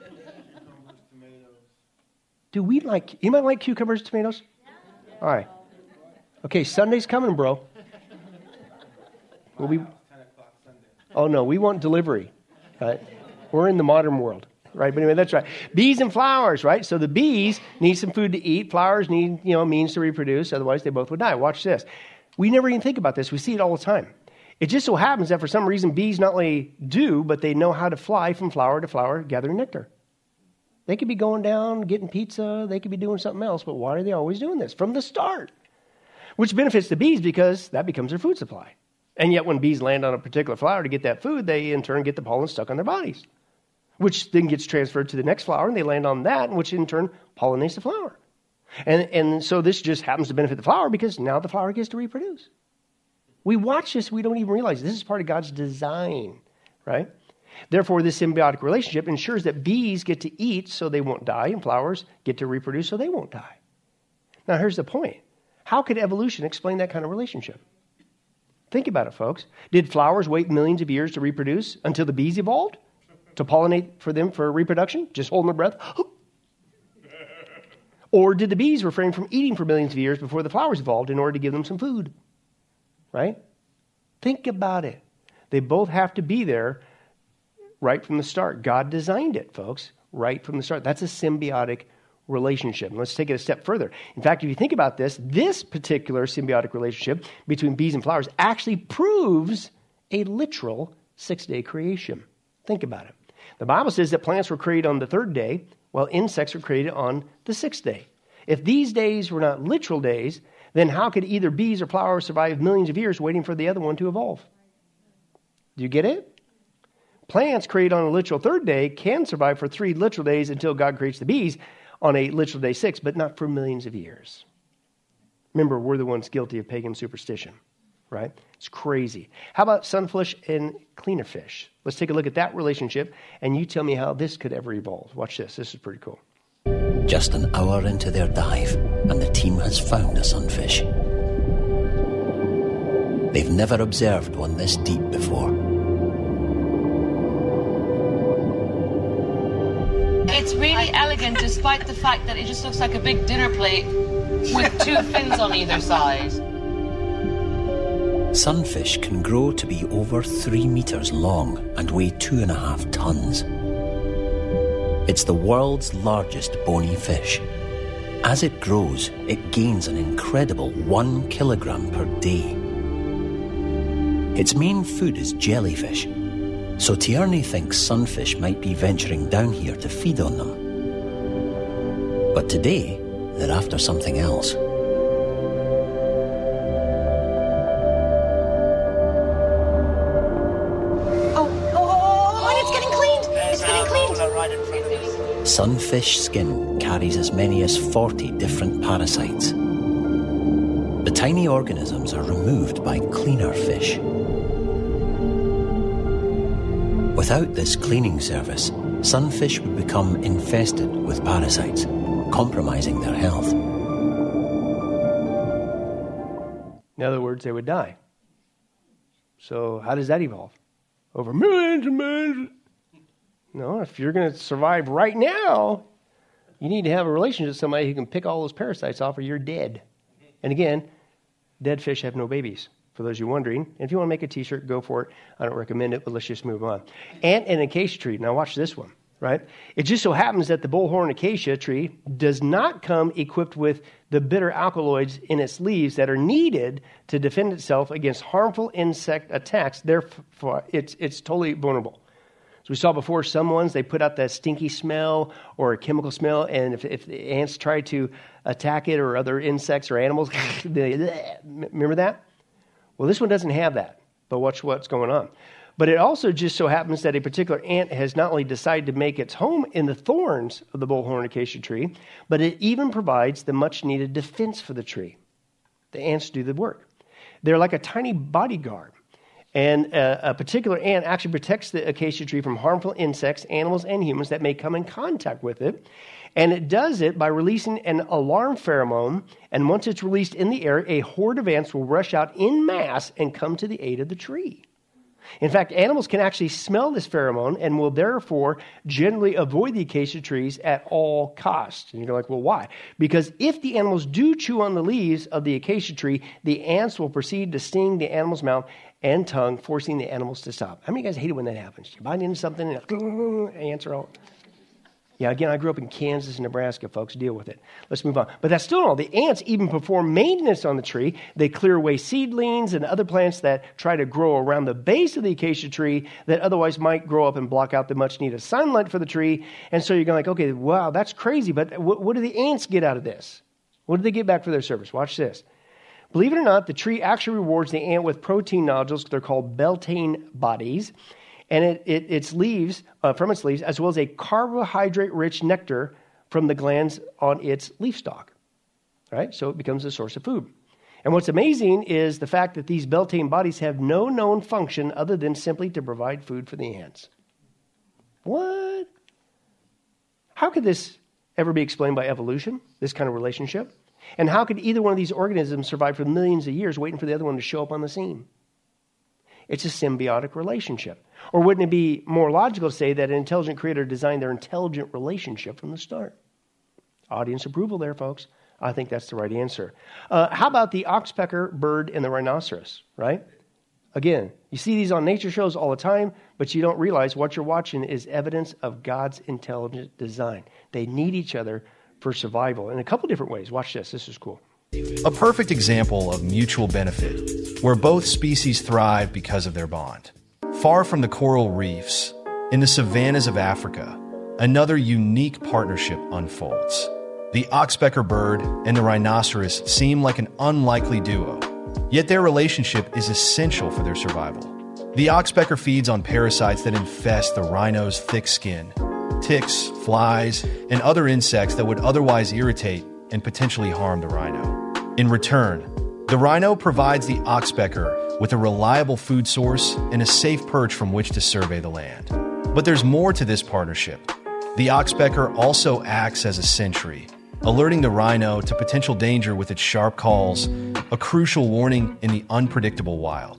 Do we like, you might like cucumbers and tomatoes? All right. Okay, Sunday's coming, bro. We'll be, oh, no, we want delivery. Right? We're in the modern world, right? But anyway, that's right. Bees and flowers, right? So the bees need some food to eat. Flowers need, you know, means to reproduce. Otherwise, they both would die. Watch this. We never even think about this. We see it all the time. It just so happens that for some reason, bees not only do, but they know how to fly from flower to flower, gathering nectar. They could be going down, getting pizza. They could be doing something else. But why are they always doing this? From the start. Which benefits the bees because that becomes their food supply. And yet when bees land on a particular flower to get that food, they in turn get the pollen stuck on their bodies, which then gets transferred to the next flower, and they land on that, which in turn pollinates the flower. And, and so this just happens to benefit the flower because now the flower gets to reproduce. We watch this, we don't even realize this is part of God's design, right? Therefore, this symbiotic relationship ensures that bees get to eat so they won't die, and flowers get to reproduce so they won't die. Now, here's the point. How could evolution explain that kind of relationship? Think about it, folks. Did flowers wait millions of years to reproduce until the bees evolved to pollinate for them for reproduction? Just holding their breath? Or did the bees refrain from eating for millions of years before the flowers evolved in order to give them some food? Right? Think about it. They both have to be there right from the start. God designed it, folks, right from the start. That's a symbiotic relationship. And let's take it a step further. In fact, if you think about this, this particular symbiotic relationship between bees and flowers actually proves a literal six-day creation. Think about it. The Bible says that plants were created on the third day, while insects were created on the sixth day. If these days were not literal days, then how could either bees or flowers survive millions of years waiting for the other one to evolve? Do you get it? Plants created on a literal third day can survive for three literal days until God creates the bees on a literal day six, but not for millions of years. Remember, we're the ones guilty of pagan superstition, right? It's crazy. How about sunfish and cleaner fish? Let's take a look at that relationship, and you tell me how this could ever evolve. Watch this. This is pretty cool.
Just an hour into their dive, and the team has found a sunfish. They've never observed one this deep before.
It's really elegant despite the fact that it just looks like a big dinner plate with two fins on either side.
Sunfish can grow to be over three meters long and weigh two and a half tons. It's the world's largest bony fish. As it grows, it gains an incredible one kilogram per day. Its main food is jellyfish, so Tierney thinks sunfish might be venturing down here to feed on them. But today, they're after something else.
Oh, oh, oh, and it's getting cleaned! It's getting cleaned!
Sunfish skin carries as many as forty different parasites. The tiny organisms are removed by cleaner fish. Without this cleaning service, sunfish would become infested with parasites, compromising their health.
In other words, they would die. So how does that evolve? Over millions and millions. No, if you're going to survive right now, you need to have a relationship with somebody who can pick all those parasites off or you're dead. And again, dead fish have no babies. For those of you wondering, and if you want to make a t-shirt, go for it. I don't recommend it, but let's just move on. Ant and acacia tree. Now watch this one, right? It just so happens that the bullhorn acacia tree does not come equipped with the bitter alkaloids in its leaves that are needed to defend itself against harmful insect attacks. Therefore, it's, it's totally vulnerable. So we saw before, some ones, they put out that stinky smell or a chemical smell, and if, if the ants try to attack it or other insects or animals, they, remember that? Well, this one doesn't have that, but watch what's going on. But it also just so happens that a particular ant has not only decided to make its home in the thorns of the bullhorn acacia tree, but it even provides the much-needed defense for the tree. The ants do the work. They're like a tiny bodyguard. And a, a particular ant actually protects the acacia tree from harmful insects, animals, and humans that may come in contact with it. And it does it by releasing an alarm pheromone. And once it's released in the air, a horde of ants will rush out en masse and come to the aid of the tree. In fact, animals can actually smell this pheromone and will therefore generally avoid the acacia trees at all costs. And you're like, well, why? Because if the animals do chew on the leaves of the acacia tree, the ants will proceed to sting the animal's mouth and tongue, forcing the animals to stop. How many of you guys hate it when that happens? You bite into something and ants are all... Yeah, again, I grew up in Kansas and Nebraska, folks. Deal with it. Let's move on. But that's still not all. The ants even perform maintenance on the tree. They clear away seedlings and other plants that try to grow around the base of the acacia tree that otherwise might grow up and block out the much-needed sunlight for the tree. And so you're going like, okay, wow, that's crazy. But what, what do the ants get out of this? What do they get back for their service? Watch this. Believe it or not, the tree actually rewards the ant with protein nodules. They're called beltane bodies. And it, it, its leaves, uh, from its leaves, as well as a carbohydrate-rich nectar from the glands on its leaf stalk. Right? So it becomes a source of food. And what's amazing is the fact that these beltane bodies have no known function other than simply to provide food for the ants. What? How could this ever be explained by evolution, this kind of relationship? And how could either one of these organisms survive for millions of years waiting for the other one to show up on the scene? It's a symbiotic relationship. Or wouldn't it be more logical to say that an intelligent creator designed their intelligent relationship from the start? Audience approval there, folks. I think that's the right answer. Uh, how about the oxpecker bird and the rhinoceros, right? Again, you see these on nature shows all the time, but you don't realize what you're watching is evidence of God's intelligent design. They need each other for survival in a couple different ways. Watch this. This is cool.
A perfect example of mutual benefit, where both species thrive because of their bond. Far from the coral reefs, in the savannas of Africa, another unique partnership unfolds. The oxpecker bird and the rhinoceros seem like an unlikely duo, yet their relationship is essential for their survival. The oxpecker feeds on parasites that infest the rhino's thick skin, ticks, flies, and other insects that would otherwise irritate and potentially harm the rhino. In return, the rhino provides the oxpecker with a reliable food source and a safe perch from which to survey the land. But there's more to this partnership. The oxpecker also acts as a sentry, alerting the rhino to potential danger with its sharp calls, a crucial warning in the unpredictable wild.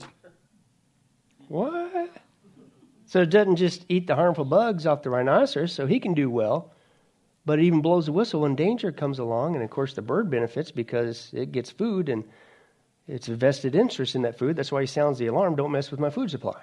What? So it doesn't just eat the harmful bugs off the rhinoceros, so he can do well, but it even blows the whistle when danger comes along, and of course the bird benefits because it gets food and it's a vested interest in that food. That's why he sounds the alarm, don't mess with my food supply.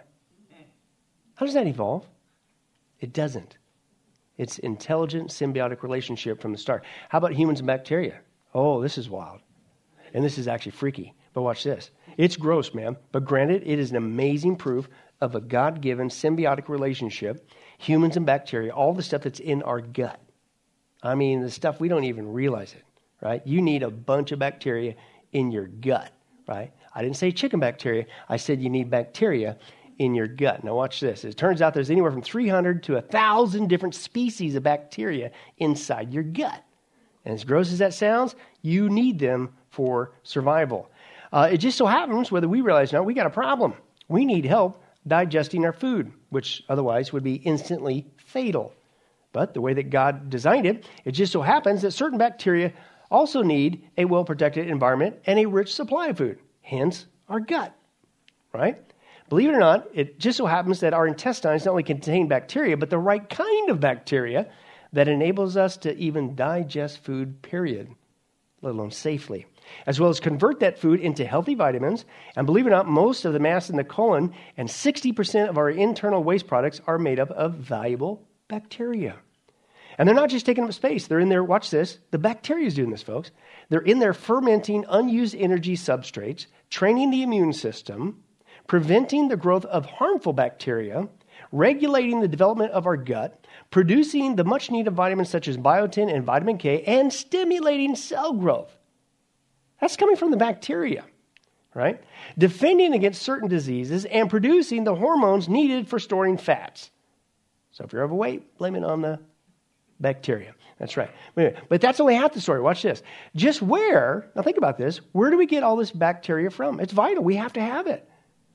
How does that evolve? It doesn't. It's intelligent, symbiotic relationship from the start. How about humans and bacteria? Oh, this is wild. And this is actually freaky. But watch this. It's gross, man. But granted, it is an amazing proof of a God-given symbiotic relationship. Humans and bacteria, all the stuff that's in our gut. I mean, the stuff we don't even realize it, right? You need a bunch of bacteria in your gut, right? I didn't say chicken bacteria. I said you need bacteria in your gut. Now watch this. It turns out there's anywhere from three hundred to one thousand different species of bacteria inside your gut. And as gross as that sounds, you need them for survival. Uh, it just so happens, whether we realize or not, we got a problem. We need help digesting our food, which otherwise would be instantly fatal. But the way that God designed it, it just so happens that certain bacteria also need a well-protected environment and a rich supply of food, hence our gut, right? Believe it or not, it just so happens that our intestines not only contain bacteria, but the right kind of bacteria that enables us to even digest food, period, let alone safely, as well as convert that food into healthy vitamins. And believe it or not, most of the mass in the colon and sixty percent of our internal waste products are made up of valuable bacteria. And they're not just taking up space. They're in there, watch this, the bacteria is doing this, folks. They're in there fermenting unused energy substrates, training the immune system, preventing the growth of harmful bacteria, regulating the development of our gut, producing the much-needed vitamins such as biotin and vitamin K, and stimulating cell growth. That's coming from the bacteria, right? Defending against certain diseases and producing the hormones needed for storing fats. So if you're overweight, blame it on the bacteria. That's right. But that's only half the story. Watch this. Just where, now think about this, where do we get all this bacteria from? It's vital. We have to have it.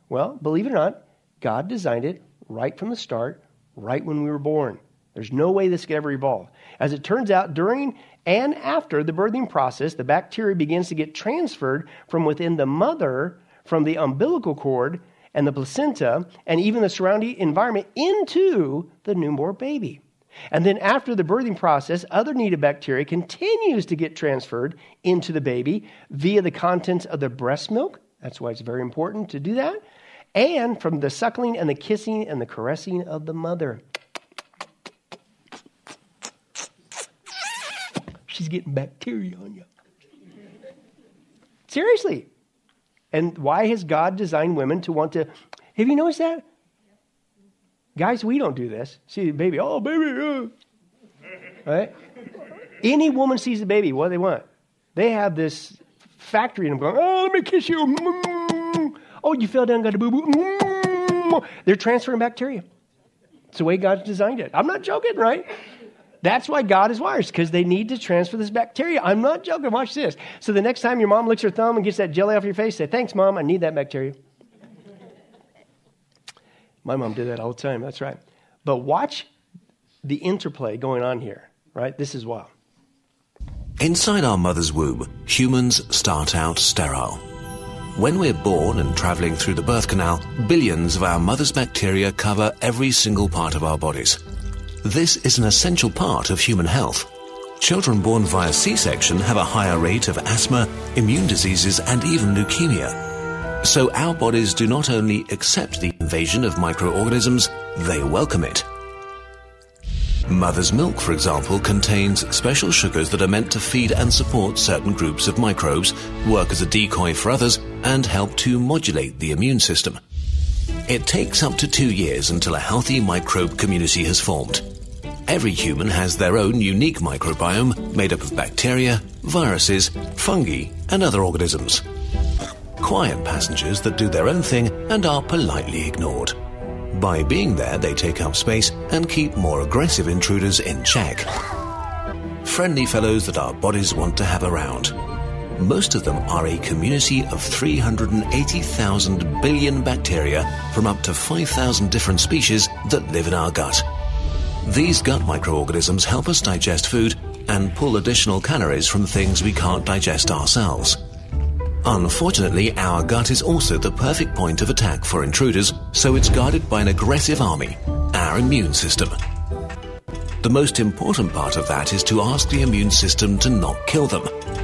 Well, believe it or not, God designed it right from the start, right when we were born. There's no way this could ever evolve. As it turns out, during and after the birthing process, the bacteria begins to get transferred from within the mother, from the umbilical cord and the placenta, and even the surrounding environment into the newborn baby. And then after the birthing process, other needed bacteria continues to get transferred into the baby via the contents of the breast milk. That's why it's very important to do that. And from the suckling and the kissing and the caressing of the mother. She's getting bacteria on you. Seriously. And why has God designed women to want to... Have you noticed that? Guys, we don't do this. See the baby, oh, baby. Uh. Right? Any woman sees the baby, what do they want? They have this factory in them going, oh, let me kiss you. Oh, you fell down, got a boo-boo. They're transferring bacteria. It's the way God designed it. I'm not joking, right? That's why God is wired, because they need to transfer this bacteria. I'm not joking. Watch this. So the next time your mom licks her thumb and gets that jelly off your face, say, thanks, Mom. I need that bacteria. My mom did that all the time. That's right. But watch the interplay going on here, right? This is wild.
Inside our mother's womb, humans start out sterile. When we're born and traveling through the birth canal, billions of our mother's bacteria cover every single part of our bodies. This is an essential part of human health. Children born via C-section have a higher rate of asthma, immune diseases, and even leukemia. So our bodies do not only accept the invasion of microorganisms, they welcome it. Mother's milk, for example, contains special sugars that are meant to feed and support certain groups of microbes, work as a decoy for others, and help to modulate the immune system. It takes up to two years until a healthy microbe community has formed. Every human has their own unique microbiome made up of bacteria, viruses, fungi, and other organisms. Quiet passengers that do their own thing and are politely ignored. By being there, they take up space and keep more aggressive intruders in check. Friendly fellows that our bodies want to have around. Most of them are a community of three hundred eighty thousand billion bacteria from up to five thousand different species that live in our gut. These gut microorganisms help us digest food and pull additional calories from things we can't digest ourselves. Unfortunately, our gut is also the perfect point of attack for intruders, so it's guarded by an aggressive army, our immune system. The most important part of that is to ask the immune system to not kill them.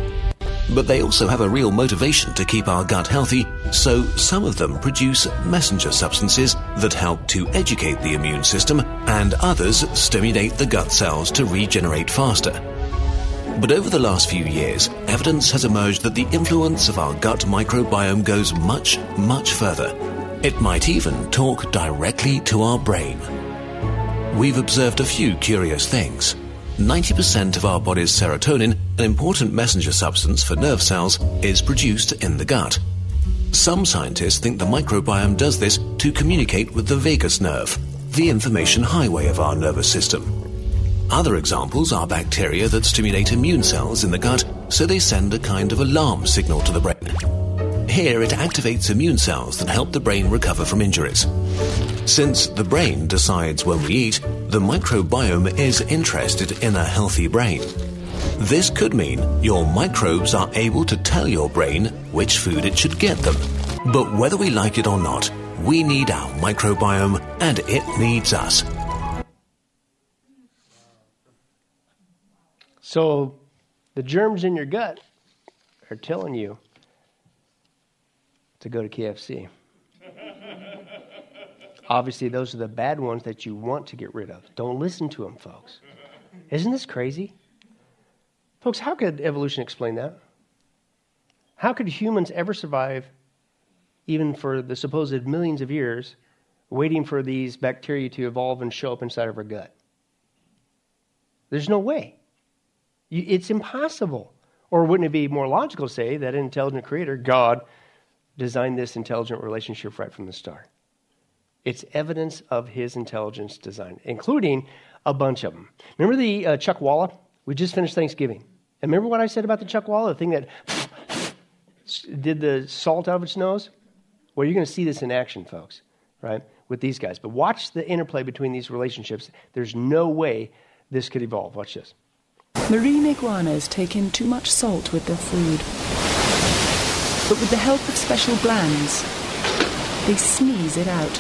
But they also have a real motivation to keep our gut healthy, so some of them produce messenger substances that help to educate the immune system, and others stimulate the gut cells to regenerate faster. But over the last few years, evidence has emerged that the influence of our gut microbiome goes much, much further. It might even talk directly to our brain. We've observed a few curious things. ninety percent of our body's serotonin, an important messenger substance for nerve cells, is produced in the gut. Some scientists think the microbiome does this to communicate with the vagus nerve, the information highway of our nervous system. Other examples are bacteria that stimulate immune cells in the gut, so they send a kind of alarm signal to the brain. Here it activates immune cells that help the brain recover from injuries. Since the brain decides when we eat, the microbiome is interested in a healthy brain. This could mean your microbes are able to tell your brain which food it should get them. But whether we like it or not, we need our microbiome and it needs us.
So the germs in your gut are telling you to go to K F C. Obviously, those are the bad ones that you want to get rid of. Don't listen to them, folks. Isn't this crazy? Folks, how could evolution explain that? How could humans ever survive, even for the supposed millions of years, waiting for these bacteria to evolve and show up inside of our gut? There's no way. It's impossible. Or wouldn't it be more logical to say that an intelligent creator, God, designed this intelligent relationship right from the start? It's evidence of his intelligence design, including a bunch of them. Remember the uh, chuckwalla? We just finished Thanksgiving. And remember what I said about the chuckwalla, the thing that did the salt out of its nose? Well, you're going to see this in action, folks, right, with these guys. But watch the interplay between these relationships. There's no way this could evolve. Watch this.
Marine iguanas take in too much salt with their food. But with the help of special glands, they sneeze it out.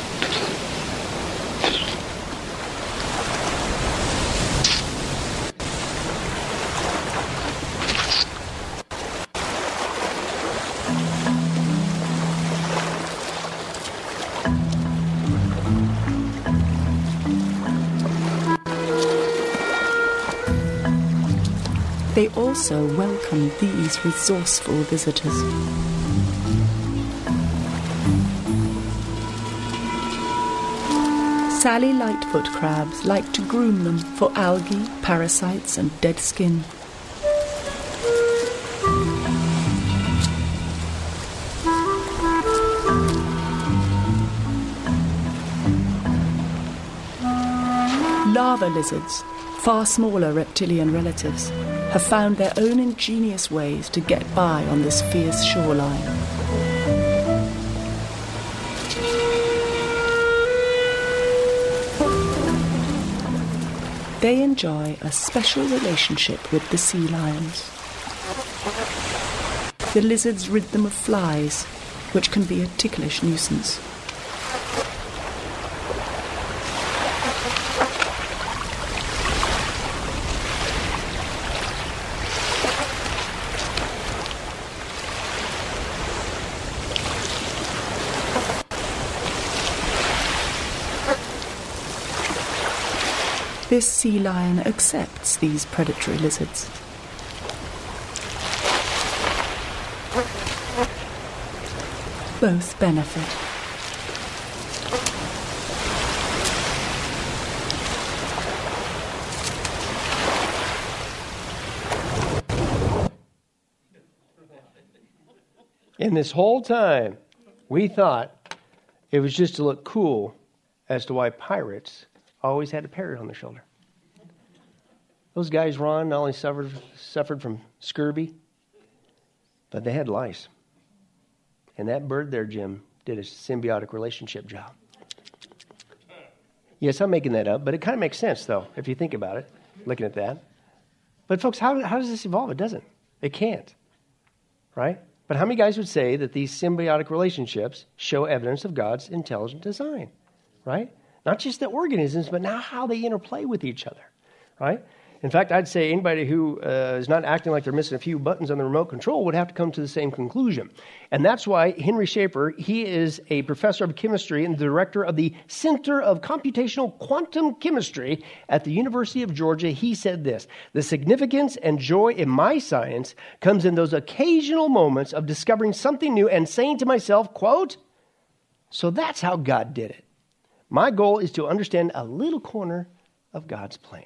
They also welcome these resourceful visitors. Sally Lightfoot crabs like to groom them for algae, parasites, and dead skin. Lava lizards, far smaller reptilian relatives, have found their own ingenious ways to get by on this fierce shoreline. They enjoy a special relationship with the sea lions. The lizards rid them of flies, which can be a ticklish nuisance. This sea lion accepts these predatory lizards. Both benefit.
And this whole time, we thought it was just to look cool as to why pirates always had a parrot on their shoulder. Those guys, Ron, not only suffered suffered from scurvy, but they had lice. And that bird there, Jim, did a symbiotic relationship job. Yes, I'm making that up, but it kind of makes sense, though, if you think about it, looking at that. But folks, how, how does this evolve? It doesn't. It can't. Right? But how many guys would say that these symbiotic relationships show evidence of God's intelligent design? Right? Not just the organisms, but now how they interplay with each other, right? In fact, I'd say anybody who uh, is not acting like they're missing a few buttons on the remote control would have to come to the same conclusion. And that's why Henry Schaefer, he is a professor of chemistry and the director of the Center of Computational Quantum Chemistry at the University of Georgia. He said this: "The significance and joy in my science comes in those occasional moments of discovering something new and saying to myself, quote, so that's how God did it. My goal is to understand a little corner of God's plan."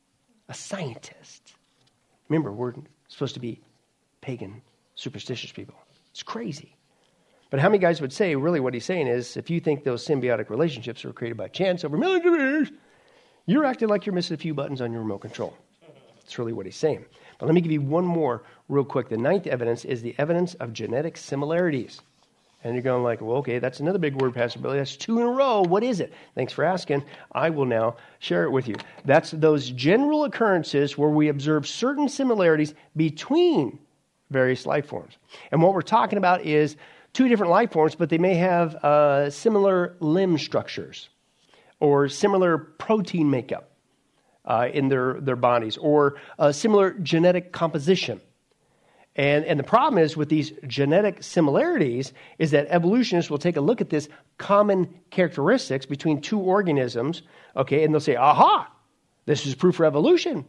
A scientist. Remember, we're supposed to be pagan, superstitious people. It's crazy. But how many guys would say, really what he's saying is, if you think those symbiotic relationships were created by chance over millions of years, you're acting like you're missing a few buttons on your remote control. That's really what he's saying. But let me give you one more real quick. The ninth evidence is the evidence of genetic similarities. And you're going like, well, okay, that's another big word, Pastor Billy. That's two in a row. What is it? Thanks for asking. I will now share it with you. That's those general occurrences where we observe certain similarities between various life forms. And what we're talking about is two different life forms, but they may have uh, similar limb structures or similar protein makeup uh, in their, their bodies or uh, similar genetic composition. And, and the problem is with these genetic similarities is that evolutionists will take a look at this common characteristics between two organisms, okay, and they'll say, aha, this is proof for evolution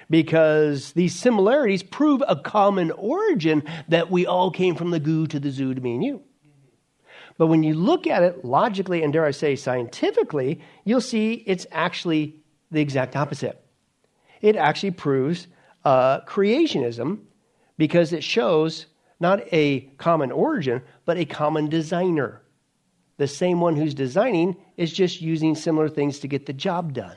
because these similarities prove a common origin that we all came from the goo to the zoo to me and you. But when you look at it logically and dare I say scientifically, you'll see it's actually the exact opposite. It actually proves uh, creationism, because it shows not a common origin, but a common designer. The same one who's designing is just using similar things to get the job done.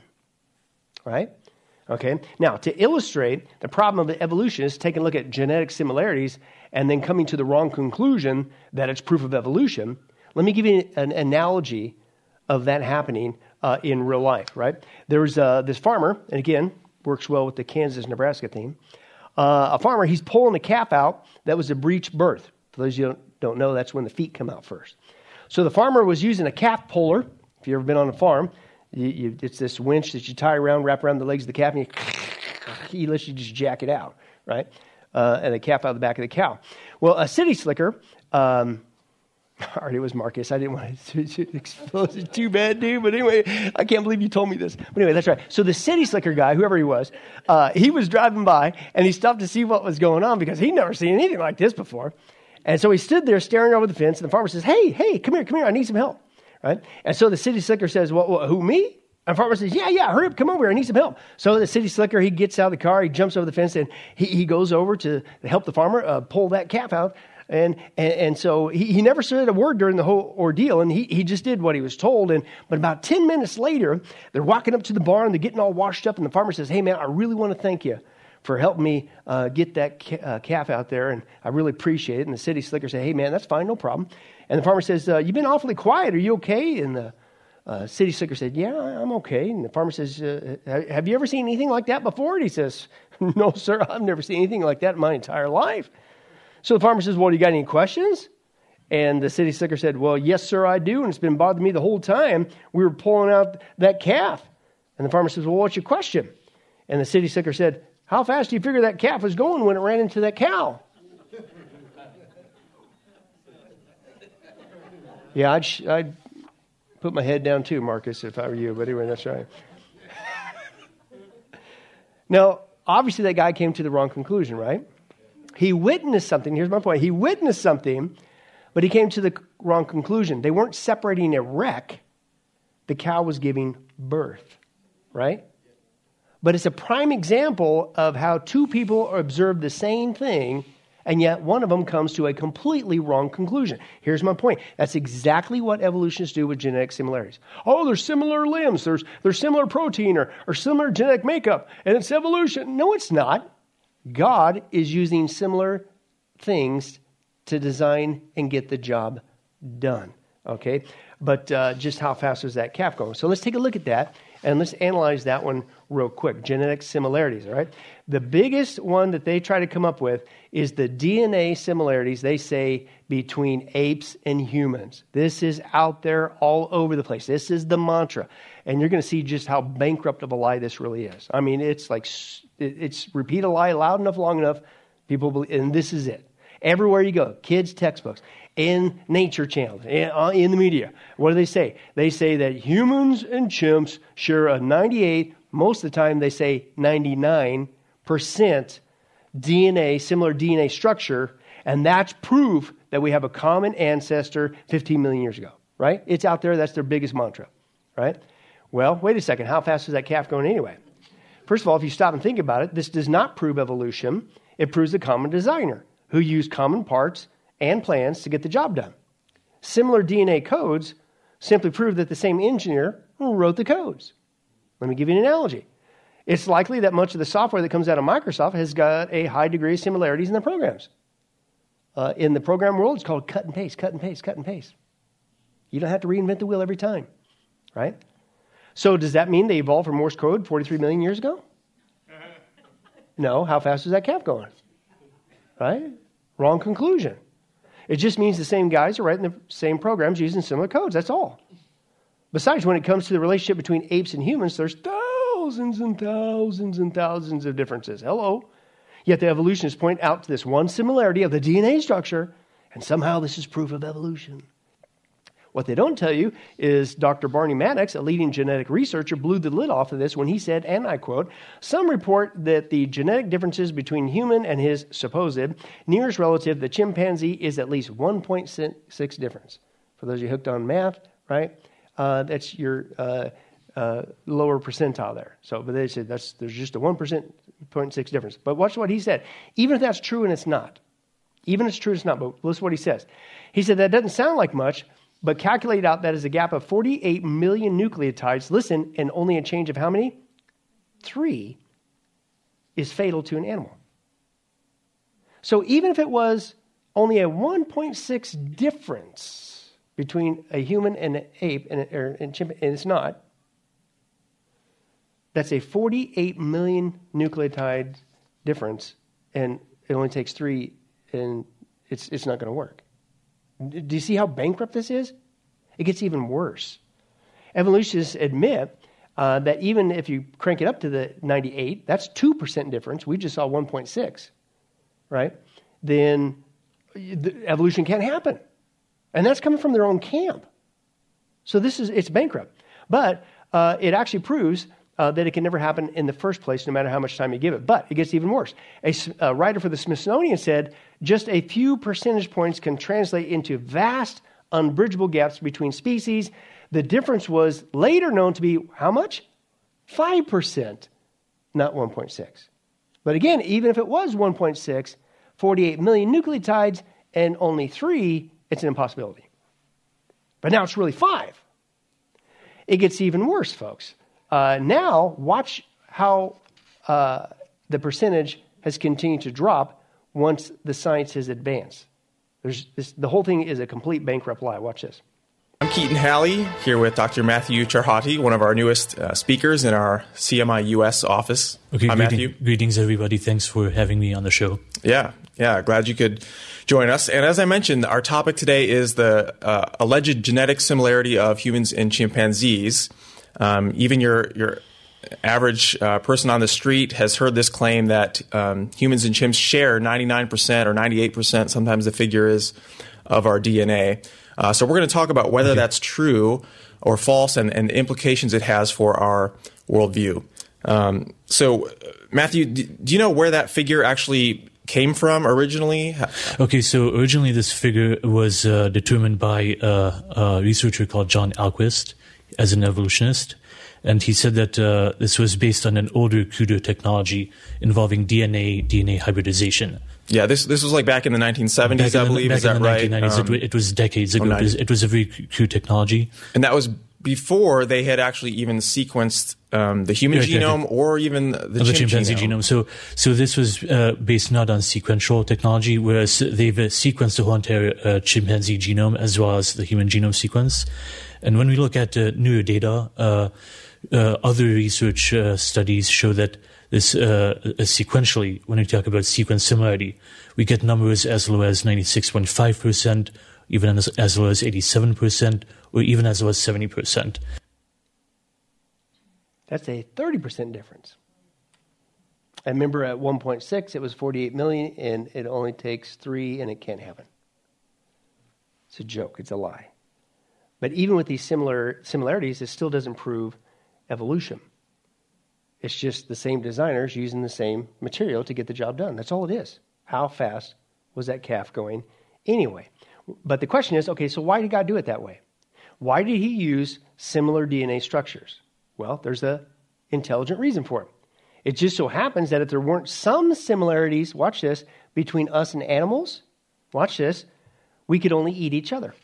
Right? Okay. Now, to illustrate the problem of the evolutionists taking a look at genetic similarities and then coming to the wrong conclusion that it's proof of evolution, Let me give you an analogy of that happening uh, in real life, right? There's uh, this farmer, and again, works well with the Kansas-Nebraska theme. Uh, a farmer, he's pulling a calf out that was a breech birth. For those of you who don't, don't know, that's when the feet come out first. So the farmer was using a calf puller. If you've ever been on a farm, you, you, it's this winch that you tie around, wrap around the legs of the calf, and you, he lets you just jack it out, right? Uh, and the calf out of the back of the cow. Well, a city slicker, um, already was Marcus. I didn't want to, to expose it too bad, dude. But anyway, I can't believe you told me this. But anyway, that's right. So the city slicker guy, whoever he was, uh, he was driving by, and he stopped to see what was going on because he'd never seen anything like this before. And so he stood there staring over the fence, and the farmer says, hey, hey, come here, come here. I need some help, right? And so the city slicker says, well, well who, me? And the farmer says, yeah, yeah, hurry up, come over here. I need some help. So the city slicker, he gets out of the car, he jumps over the fence, and he, he goes over to help the farmer uh, pull that calf out. And, and and so he, he never said a word during the whole ordeal, and he, he just did what he was told. And but about ten minutes later, they're walking up to the barn, they're getting all washed up, and the farmer says, hey, man, I really want to thank you for helping me uh, get that ca- uh, calf out there, and I really appreciate it. And the city slicker said, hey, man, that's fine, no problem. And the farmer says, uh, you've been awfully quiet. Are you okay? And the uh, city slicker said, yeah, I'm okay. And the farmer says, uh, have you ever seen anything like that before? And he says, no, sir, I've never seen anything like that in my entire life. So the farmer says, well, do you got any questions? And the city slicker said, well, yes, sir, I do. And it's been bothering me the whole time we were pulling out that calf. And the farmer says, well, what's your question? And the city slicker said, how fast do you figure that calf was going when it ran into that cow? Yeah, I'd, sh- I'd put my head down too, Marcus, if I were you. But anyway, that's right. Now, obviously that guy came to the wrong conclusion, right? He witnessed something. Here's my point. He witnessed something, but he came to the wrong conclusion. They weren't separating a wreck. The cow was giving birth, right? But it's a prime example of how two people observe the same thing, and yet one of them comes to a completely wrong conclusion. Here's my point. That's exactly what evolutionists do with genetic similarities. Oh, there's similar limbs. There's, there's similar protein or, or similar genetic makeup, and it's evolution. No, it's not. God is using similar things to design and get the job done, okay? But uh, just how fast was that calf going? So let's take a look at that, and let's analyze that one real quick. Genetic similarities, all right? The biggest one that they try to come up with is the D N A similarities, they say, between apes and humans. This is out there all over the place. This is the mantra. And you're going to see just how bankrupt of a lie this really is. I mean, it's like, it's repeat a lie loud enough, long enough, people believe, and this is it. Everywhere you go, kids' textbooks, in nature channels, in, uh, in the media, what do they say? They say that humans and chimps share a ninety-eight, most of the time they say ninety-nine percent D N A, similar D N A structure, and that's proof that we have a common ancestor fifteen million years ago, right? It's out there. That's their biggest mantra, right? Well, wait a second. How fast is that calf going anyway? First of all, if you stop and think about it, this does not prove evolution. It proves a common designer who used common parts and plans to get the job done. Similar D N A codes simply prove that the same engineer wrote the codes. Let me give you an analogy. It's likely that much of the software that comes out of Microsoft has got a high degree of similarities in the programs. Uh, in the program world, it's called cut and paste, cut and paste, cut and paste. You don't have to reinvent the wheel every time, right? So does that mean they evolved from Morse code forty-three million years ago? No. How fast is that calf going? Right? Wrong conclusion. It just means the same guys are writing the same programs using similar codes. That's all. Besides, when it comes to the relationship between apes and humans, there's thousands and thousands and thousands of differences. Hello. Yet the evolutionists point out to this one similarity of the D N A structure, and somehow this is proof of evolution. What they don't tell you is Doctor Barney Maddox, a leading genetic researcher, blew the lid off of this when he said, and I quote, some report that the genetic differences between human and his supposed nearest relative, the chimpanzee, is at least one point six difference. For those of you hooked on math, right? Uh, that's your uh, uh, lower percentile there. So, but they said that's there's just a one percent point six difference. But watch what he said. Even if that's true and it's not, even if it's true and it's not, but listen to what he says. He said that doesn't sound like much, but calculate out that is a gap of forty-eight million nucleotides. Listen, and only a change of how many? Three is fatal to an animal. So even if it was only a one point six difference, between a human and an ape and, a, or, and, chimp- and it's not. That's a forty-eight million nucleotide difference, and it only takes three, and it's it's not going to work. Do you see how bankrupt this is? It gets even worse. Evolutionists admit uh, that even if you crank it up to the ninety-eight, that's two percent difference. We just saw one point six, right? Then the evolution can't happen. And that's coming from their own camp. So this is, it's bankrupt. But uh, it actually proves uh, that it can never happen in the first place, no matter how much time you give it. But it gets even worse. A, a writer for the Smithsonian said, just a few percentage points can translate into vast, unbridgeable gaps between species. The difference was later known to be how much? five percent, not one point six. But again, even if it was one point six, forty-eight million nucleotides and only three, it's an impossibility. But now it's really five. It gets even worse, folks. Uh, now, watch how uh, the percentage has continued to drop once the science has advanced. There's this, the whole thing is a complete bankrupt lie. Watch this.
I'm Keaton Halley, here with Doctor Matthew Charhati, one of our newest uh, speakers in our C M I U S office.
Okay,
Hi,
greeting,
Matthew.
Greetings, everybody. Thanks for having me on the show.
Yeah, yeah, glad you could join us. And as I mentioned, our topic today is the uh, alleged genetic similarity of humans and chimpanzees. Um, even your your average uh, person on the street has heard this claim that um, humans and chimps share ninety-nine percent or ninety-eight percent, sometimes the figure is, of our D N A. Uh, so we're going to talk about whether okay. that's true or false and, and the implications it has for our worldview. Um, so, Matthew, do you know where that figure actually came from originally?
Okay, so originally this figure was uh, determined by uh, a researcher called John Alquist as an evolutionist. And he said that uh, this was based on an older, cruder technology involving D N A, D N A hybridization.
Yeah, this this was like back in the nineteen seventies,
back
I
the,
believe. Is that right?
nineteen nineties. Um, it, it was decades ago. It was, it was a very crude technology.
And that was before they had actually even sequenced um, the human
right,
genome
right.
or even the,
the
chimp
chimpanzee
genome.
genome. So, so this was uh, based not on sequential technology, whereas they've uh, sequenced the whole entire uh, chimpanzee genome as well as the human genome sequence. And when we look at uh, newer data, uh, uh, other research uh, studies show that this uh, sequentially, when we talk about sequence similarity, we get numbers as low as ninety-six point five percent, even as, as low as eighty-seven percent, or even as low as seventy percent.
That's a thirty percent difference. I remember at one point six, it was forty-eight million, and it only takes three, and it can't happen. It's a joke. It's a lie. But even with these similar similarities, it still doesn't prove evolution. It's just the same designers using the same material to get the job done. That's all it is. How fast was that calf going anyway? But the question is, okay, so why did God do it that way? Why did he use similar D N A structures? Well, there's an intelligent reason for it. It just so happens that if there weren't some similarities, watch this, between us and animals, watch this, we could only eat each other.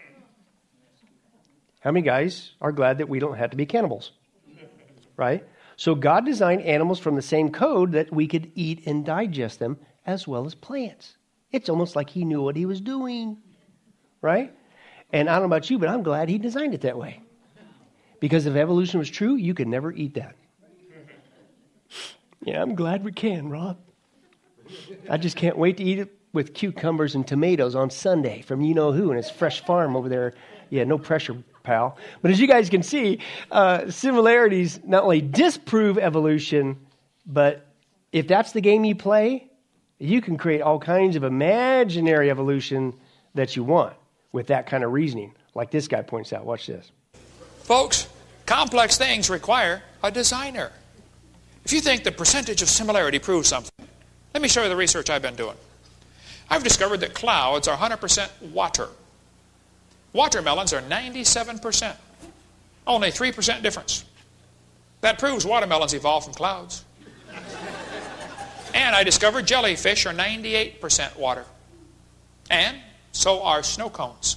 How many guys are glad that we don't have to be cannibals? Right? So God designed animals from the same code that we could eat and digest them as well as plants. It's almost like he knew what he was doing, right? And I don't know about you, but I'm glad he designed it that way. Because if evolution was true, you could never eat that. Yeah, I'm glad we can, Rob. I just can't wait to eat it with cucumbers and tomatoes on Sunday from you-know-who and his fresh farm over there. Yeah, no pressure, pal. But as you guys can see, uh, similarities not only disprove evolution, but if that's the game you play, you can create all kinds of imaginary evolution that you want with that kind of reasoning, like this guy points out. Watch this.
Folks, complex things require a designer. If you think the percentage of similarity proves something, let me show you the research I've been doing. I've discovered that clouds are one hundred percent water. Watermelons are ninety-seven percent. Only three percent difference. That proves watermelons evolved from clouds. And I discovered jellyfish are ninety-eight percent water. And so are snow cones.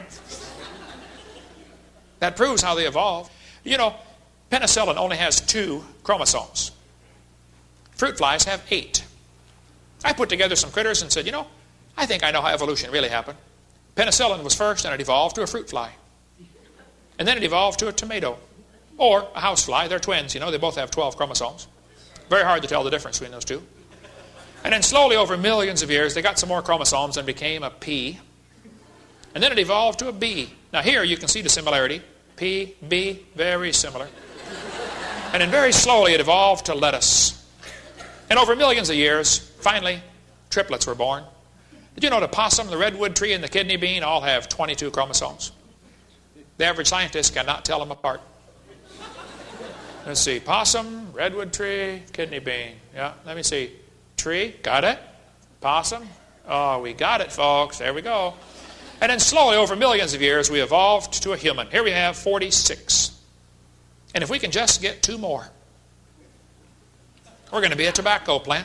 That proves how they evolved. You know, penicillin only has two chromosomes. Fruit flies have eight. I put together some critters and said, you know, I think I know how evolution really happened. Penicillin was first, and it evolved to a fruit fly. And then it evolved to a tomato. Or a housefly. They're twins, you know. They both have twelve chromosomes. Very hard to tell the difference between those two. And then slowly, over millions of years, they got some more chromosomes and became a pea. And then it evolved to a bee. Now here you can see the similarity. P, B, very similar. And then very slowly it evolved to lettuce. And over millions of years, finally, triplets were born. Did you know the possum, the redwood tree, and the kidney bean all have twenty-two chromosomes? The average scientist cannot tell them apart. Let's see, possum, redwood tree, kidney bean. Yeah, let me see. Tree, got it. Possum, oh, we got it, folks. There we go. And then slowly, over millions of years, we evolved to a human. Here we have forty-six. And if we can just get two more, we're going to be a tobacco plant.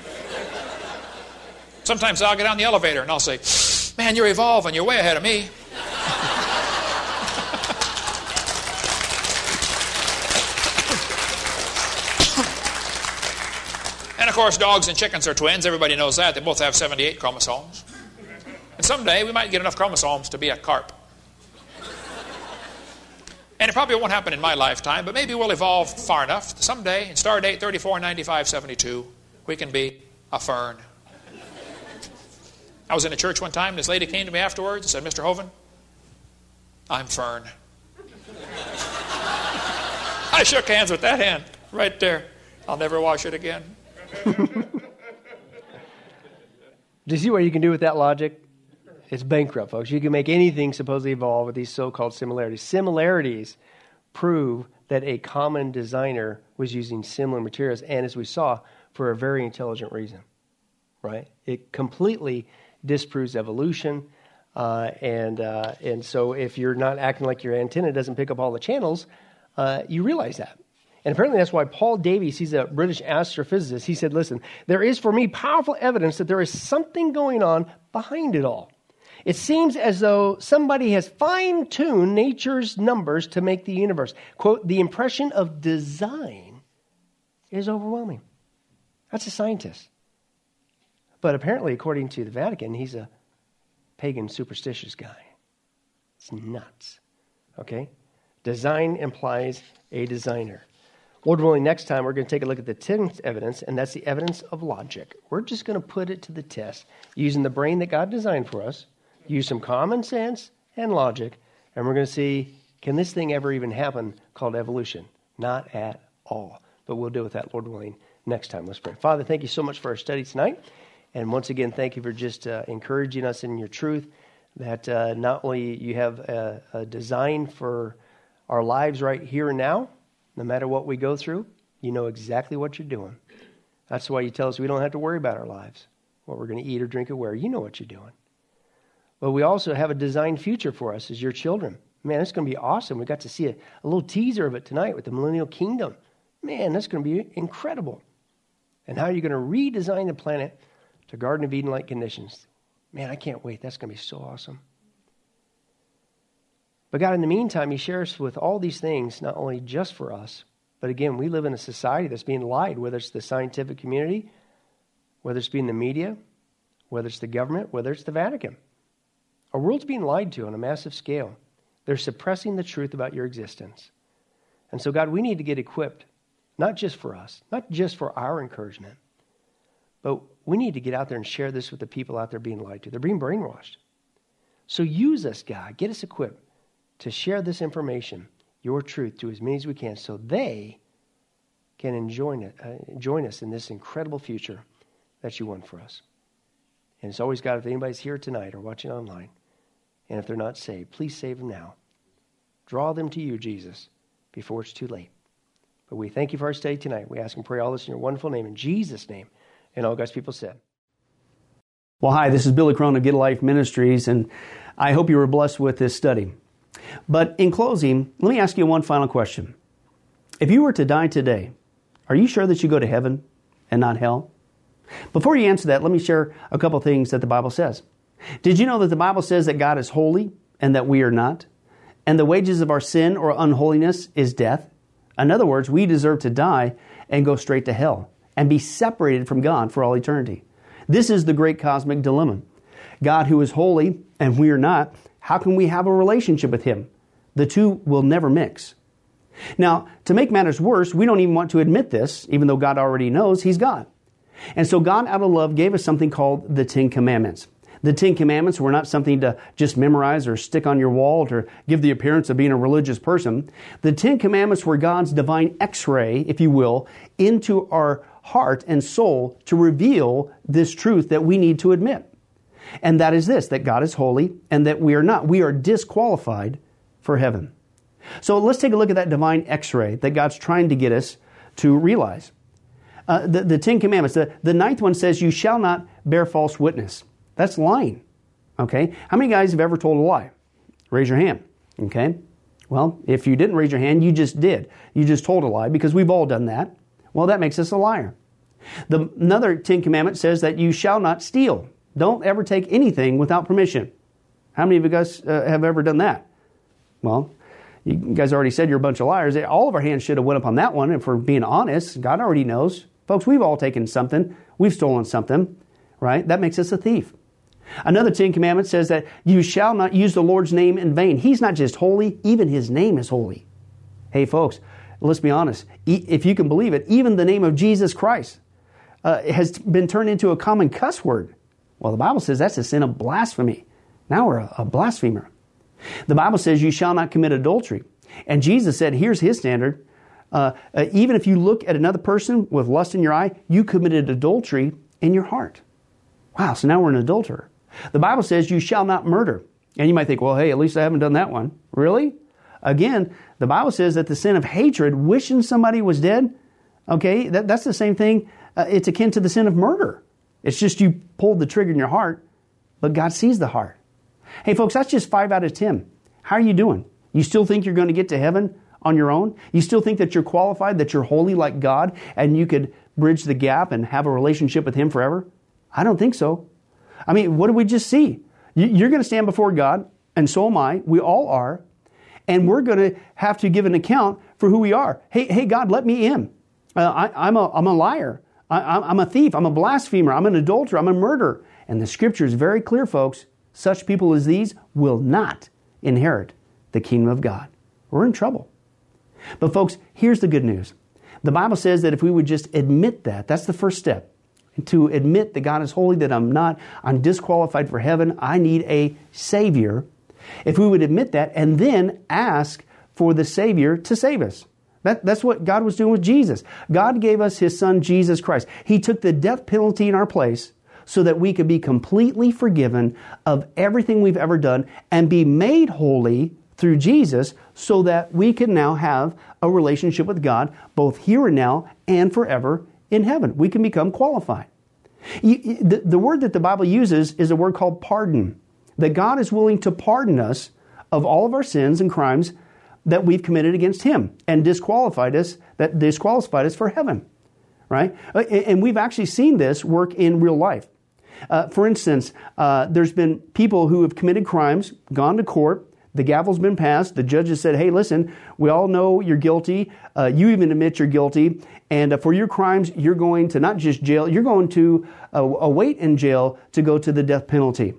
Sometimes I'll get on the elevator and I'll say, man, you're evolving. You're way ahead of me. And of course, dogs and chickens are twins. Everybody knows that. They both have seventy-eight chromosomes. And someday we might get enough chromosomes to be a carp. And it probably won't happen in my lifetime, but maybe we'll evolve far enough. Someday, in star date thirty-four ninety-five seventy-two, we can be a fern. I was in a church one time, and this lady came to me afterwards and said, Mister Hovind, I'm fern. I shook hands with that hand right there. I'll never wash it again.
Do you see what you can do with that logic? It's bankrupt, folks. You can make anything supposedly evolve with these so-called similarities. Similarities prove that a common designer was using similar materials, and as we saw, for a very intelligent reason, right? It completely disproves evolution, uh, and uh, and so if you're not acting like your antenna doesn't pick up all the channels, uh, you realize that. And apparently that's why Paul Davies, he's a British astrophysicist, he said, listen, there is for me powerful evidence that there is something going on behind it all. It seems as though somebody has fine-tuned nature's numbers to make the universe. Quote, the impression of design is overwhelming. That's a scientist. But apparently, according to the Vatican, he's a pagan, superstitious guy. It's nuts. Okay? Design implies a designer. Lord willing, next time we're going to take a look at the tenth evidence, and that's the evidence of logic. We're just going to put it to the test using the brain that God designed for us, use some common sense and logic, and we're going to see, can this thing ever even happen called evolution? Not at all. But we'll deal with that, Lord willing, next time. Let's pray. Father, thank you so much for our study tonight. And once again, thank you for just uh, encouraging us in your truth, that uh, not only you have a, a design for our lives right here and now, no matter what we go through, you know exactly what you're doing. That's why you tell us we don't have to worry about our lives, what we're going to eat or drink or wear. You know what you're doing. But we also have a designed future for us as your children. Man, it's going to be awesome. We got to see a, a little teaser of it tonight with the Millennial Kingdom. Man, that's going to be incredible. And how you're going to redesign the planet to Garden of Eden-like conditions. Man, I can't wait. That's going to be so awesome. But God, in the meantime, you share us with all these things, not only just for us, but again, we live in a society that's being lied, whether it's the scientific community, whether it's being the media, whether it's the government, whether it's the Vatican. Our world's being lied to on a massive scale. They're suppressing the truth about your existence. And so, God, we need to get equipped, not just for us, not just for our encouragement, but we need to get out there and share this with the people out there being lied to. They're being brainwashed. So use us, God. Get us equipped to share this information, your truth, to as many as we can, so they can enjoy it, uh, join us in this incredible future that you want for us. And it's always, God, if anybody's here tonight or watching online, and if they're not saved, please save them now. Draw them to you, Jesus, before it's too late. But we thank you for our study tonight. We ask and pray all this in your wonderful name, in Jesus' name. And all God's people said.
Well, hi, this is Billy Crone of Get a Life Ministries, and I hope you were blessed with this study. But in closing, let me ask you one final question. If you were to die today, are you sure that you go to heaven and not hell? Before you answer that, let me share a couple things that the Bible says. Did you know that the Bible says that God is holy and that we are not? And the wages of our sin or unholiness is death? In other words, we deserve to die and go straight to hell and be separated from God for all eternity. This is the great cosmic dilemma. God who is holy and we are not, how can we have a relationship with Him? The two will never mix. Now, to make matters worse, we don't even want to admit this, even though God already knows He's God. And so God, out of love, gave us something called the Ten Commandments. The Ten Commandments were not something to just memorize or stick on your wall to give the appearance of being a religious person. The Ten Commandments were God's divine X-ray, if you will, into our heart and soul to reveal this truth that we need to admit. And that is this, that God is holy and that we are not. We are disqualified for heaven. So let's take a look at that divine X-ray that God's trying to get us to realize. Uh, the, the Ten Commandments, the, the ninth one says, you shall not bear false witness. That's lying. Okay? How many guys have ever told a lie? Raise your hand. Okay? Well, if you didn't raise your hand, you just did. You just told a lie because we've all done that. Well, that makes us a liar. The, another Ten Commandment says that you shall not steal. Don't ever take anything without permission. How many of you guys uh, have ever done that? Well, you guys already said you're a bunch of liars. All of our hands should have went up on that one. If we're being honest, God already knows. Folks, we've all taken something. We've stolen something, right? That makes us a thief. Another Ten Commandments says that you shall not use the Lord's name in vain. He's not just holy, even His name is holy. Hey, folks, let's be honest. If you can believe it, even the name of Jesus Christ uh, has been turned into a common cuss word. Well, the Bible says that's a sin of blasphemy. Now we're a, a blasphemer. The Bible says you shall not commit adultery. And Jesus said, here's His standard. Uh, uh, even if you look at another person with lust in your eye, you committed adultery in your heart. Wow, so now we're an adulterer. The Bible says you shall not murder. And you might think, well, hey, at least I haven't done that one. Really? Again, the Bible says that the sin of hatred, wishing somebody was dead, okay, that, that's the same thing. Uh, it's akin to the sin of murder. It's just you pulled the trigger in your heart, but God sees the heart. Hey, folks, that's just five out of ten. How are you doing? You still think you're going to get to heaven on your own? You still think that you're qualified, that you're holy like God, and you could bridge the gap and have a relationship with Him forever? I don't think so. I mean, what did we just see? You're going to stand before God, and so am I. We all are. And we're going to have to give an account for who we are. Hey, hey, God, let me in. Uh, I, I'm, a, I'm a liar. I, I'm a thief. I'm a blasphemer. I'm an adulterer. I'm a murderer. And the Scripture is very clear, folks. Such people as these will not inherit the kingdom of God. We're in trouble. But folks, here's the good news. The Bible says that if we would just admit that, that's the first step. To admit that God is holy, that I'm not, I'm disqualified for heaven, I need a Savior. If we would admit that and then ask for the Savior to save us. That, that's what God was doing with Jesus. God gave us His Son, Jesus Christ. He took the death penalty in our place so that we could be completely forgiven of everything we've ever done and be made holy through Jesus so that we can now have a relationship with God both here and now and forever in heaven. We can become qualified. You, the, the word that the Bible uses is a word called pardon. That God is willing to pardon us of all of our sins and crimes that we've committed against Him and disqualified us, that disqualified us for heaven. Right? And we've actually seen this work in real life. Uh, for instance, uh, there's been people who have committed crimes, gone to court, the gavel's been passed, the judge has said, hey, listen, we all know you're guilty, uh, you even admit you're guilty, and uh, for your crimes, you're going to not just jail, you're going to uh, await in jail to go to the death penalty.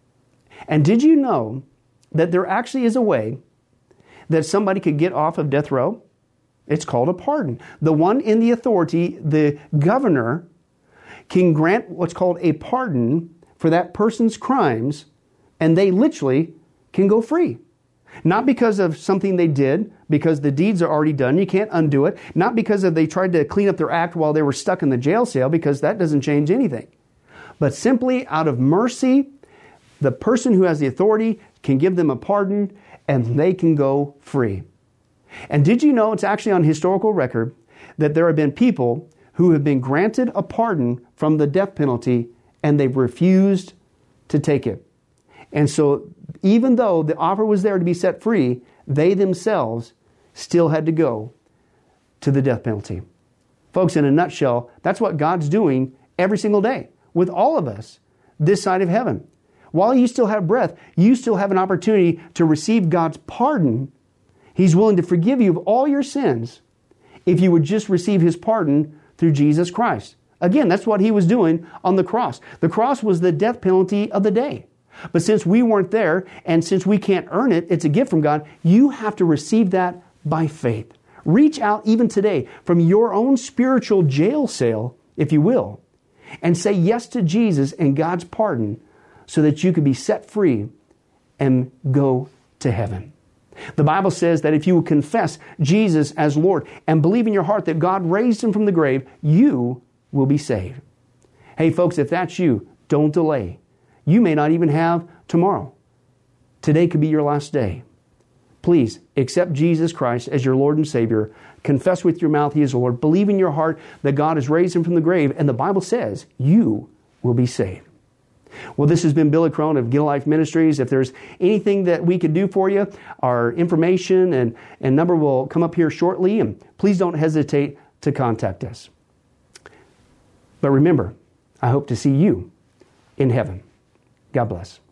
And did you know that there actually is a way that somebody could get off of death row? It's called a pardon. The one in the authority, the governor, can grant what's called a pardon for that person's crimes, and they literally can go free. Not because of something they did, because the deeds are already done, you can't undo it. Not because of they tried to clean up their act while they were stuck in the jail cell, because that doesn't change anything. But simply out of mercy, the person who has the authority can give them a pardon and they can go free. And did you know it's actually on historical record that there have been people who have been granted a pardon from the death penalty and they've refused to take it. And so even though the offer was there to be set free, they themselves still had to go to the death penalty. Folks, in a nutshell, that's what God's doing every single day with all of us this side of heaven. While you still have breath, you still have an opportunity to receive God's pardon. He's willing to forgive you of all your sins if you would just receive His pardon through Jesus Christ. Again, that's what he was doing on the cross. The cross was the death penalty of the day. But since we weren't there, and since we can't earn it, it's a gift from God, you have to receive that by faith. Reach out even today from your own spiritual jail cell, if you will, and say yes to Jesus and God's pardon so that you can be set free and go to heaven. The Bible says that if you will confess Jesus as Lord and believe in your heart that God raised Him from the grave, you will be saved. Hey folks, if that's you, don't delay. You may not even have tomorrow. Today could be your last day. Please accept Jesus Christ as your Lord and Savior. Confess with your mouth He is Lord. Believe in your heart that God has raised Him from the grave. And the Bible says you will be saved. Well, this has been Billy Crone of Get a Life Ministries. If there's anything that we could do for you, our information and, and number will come up here shortly. And please don't hesitate to contact us. But remember, I hope to see you in heaven. God bless.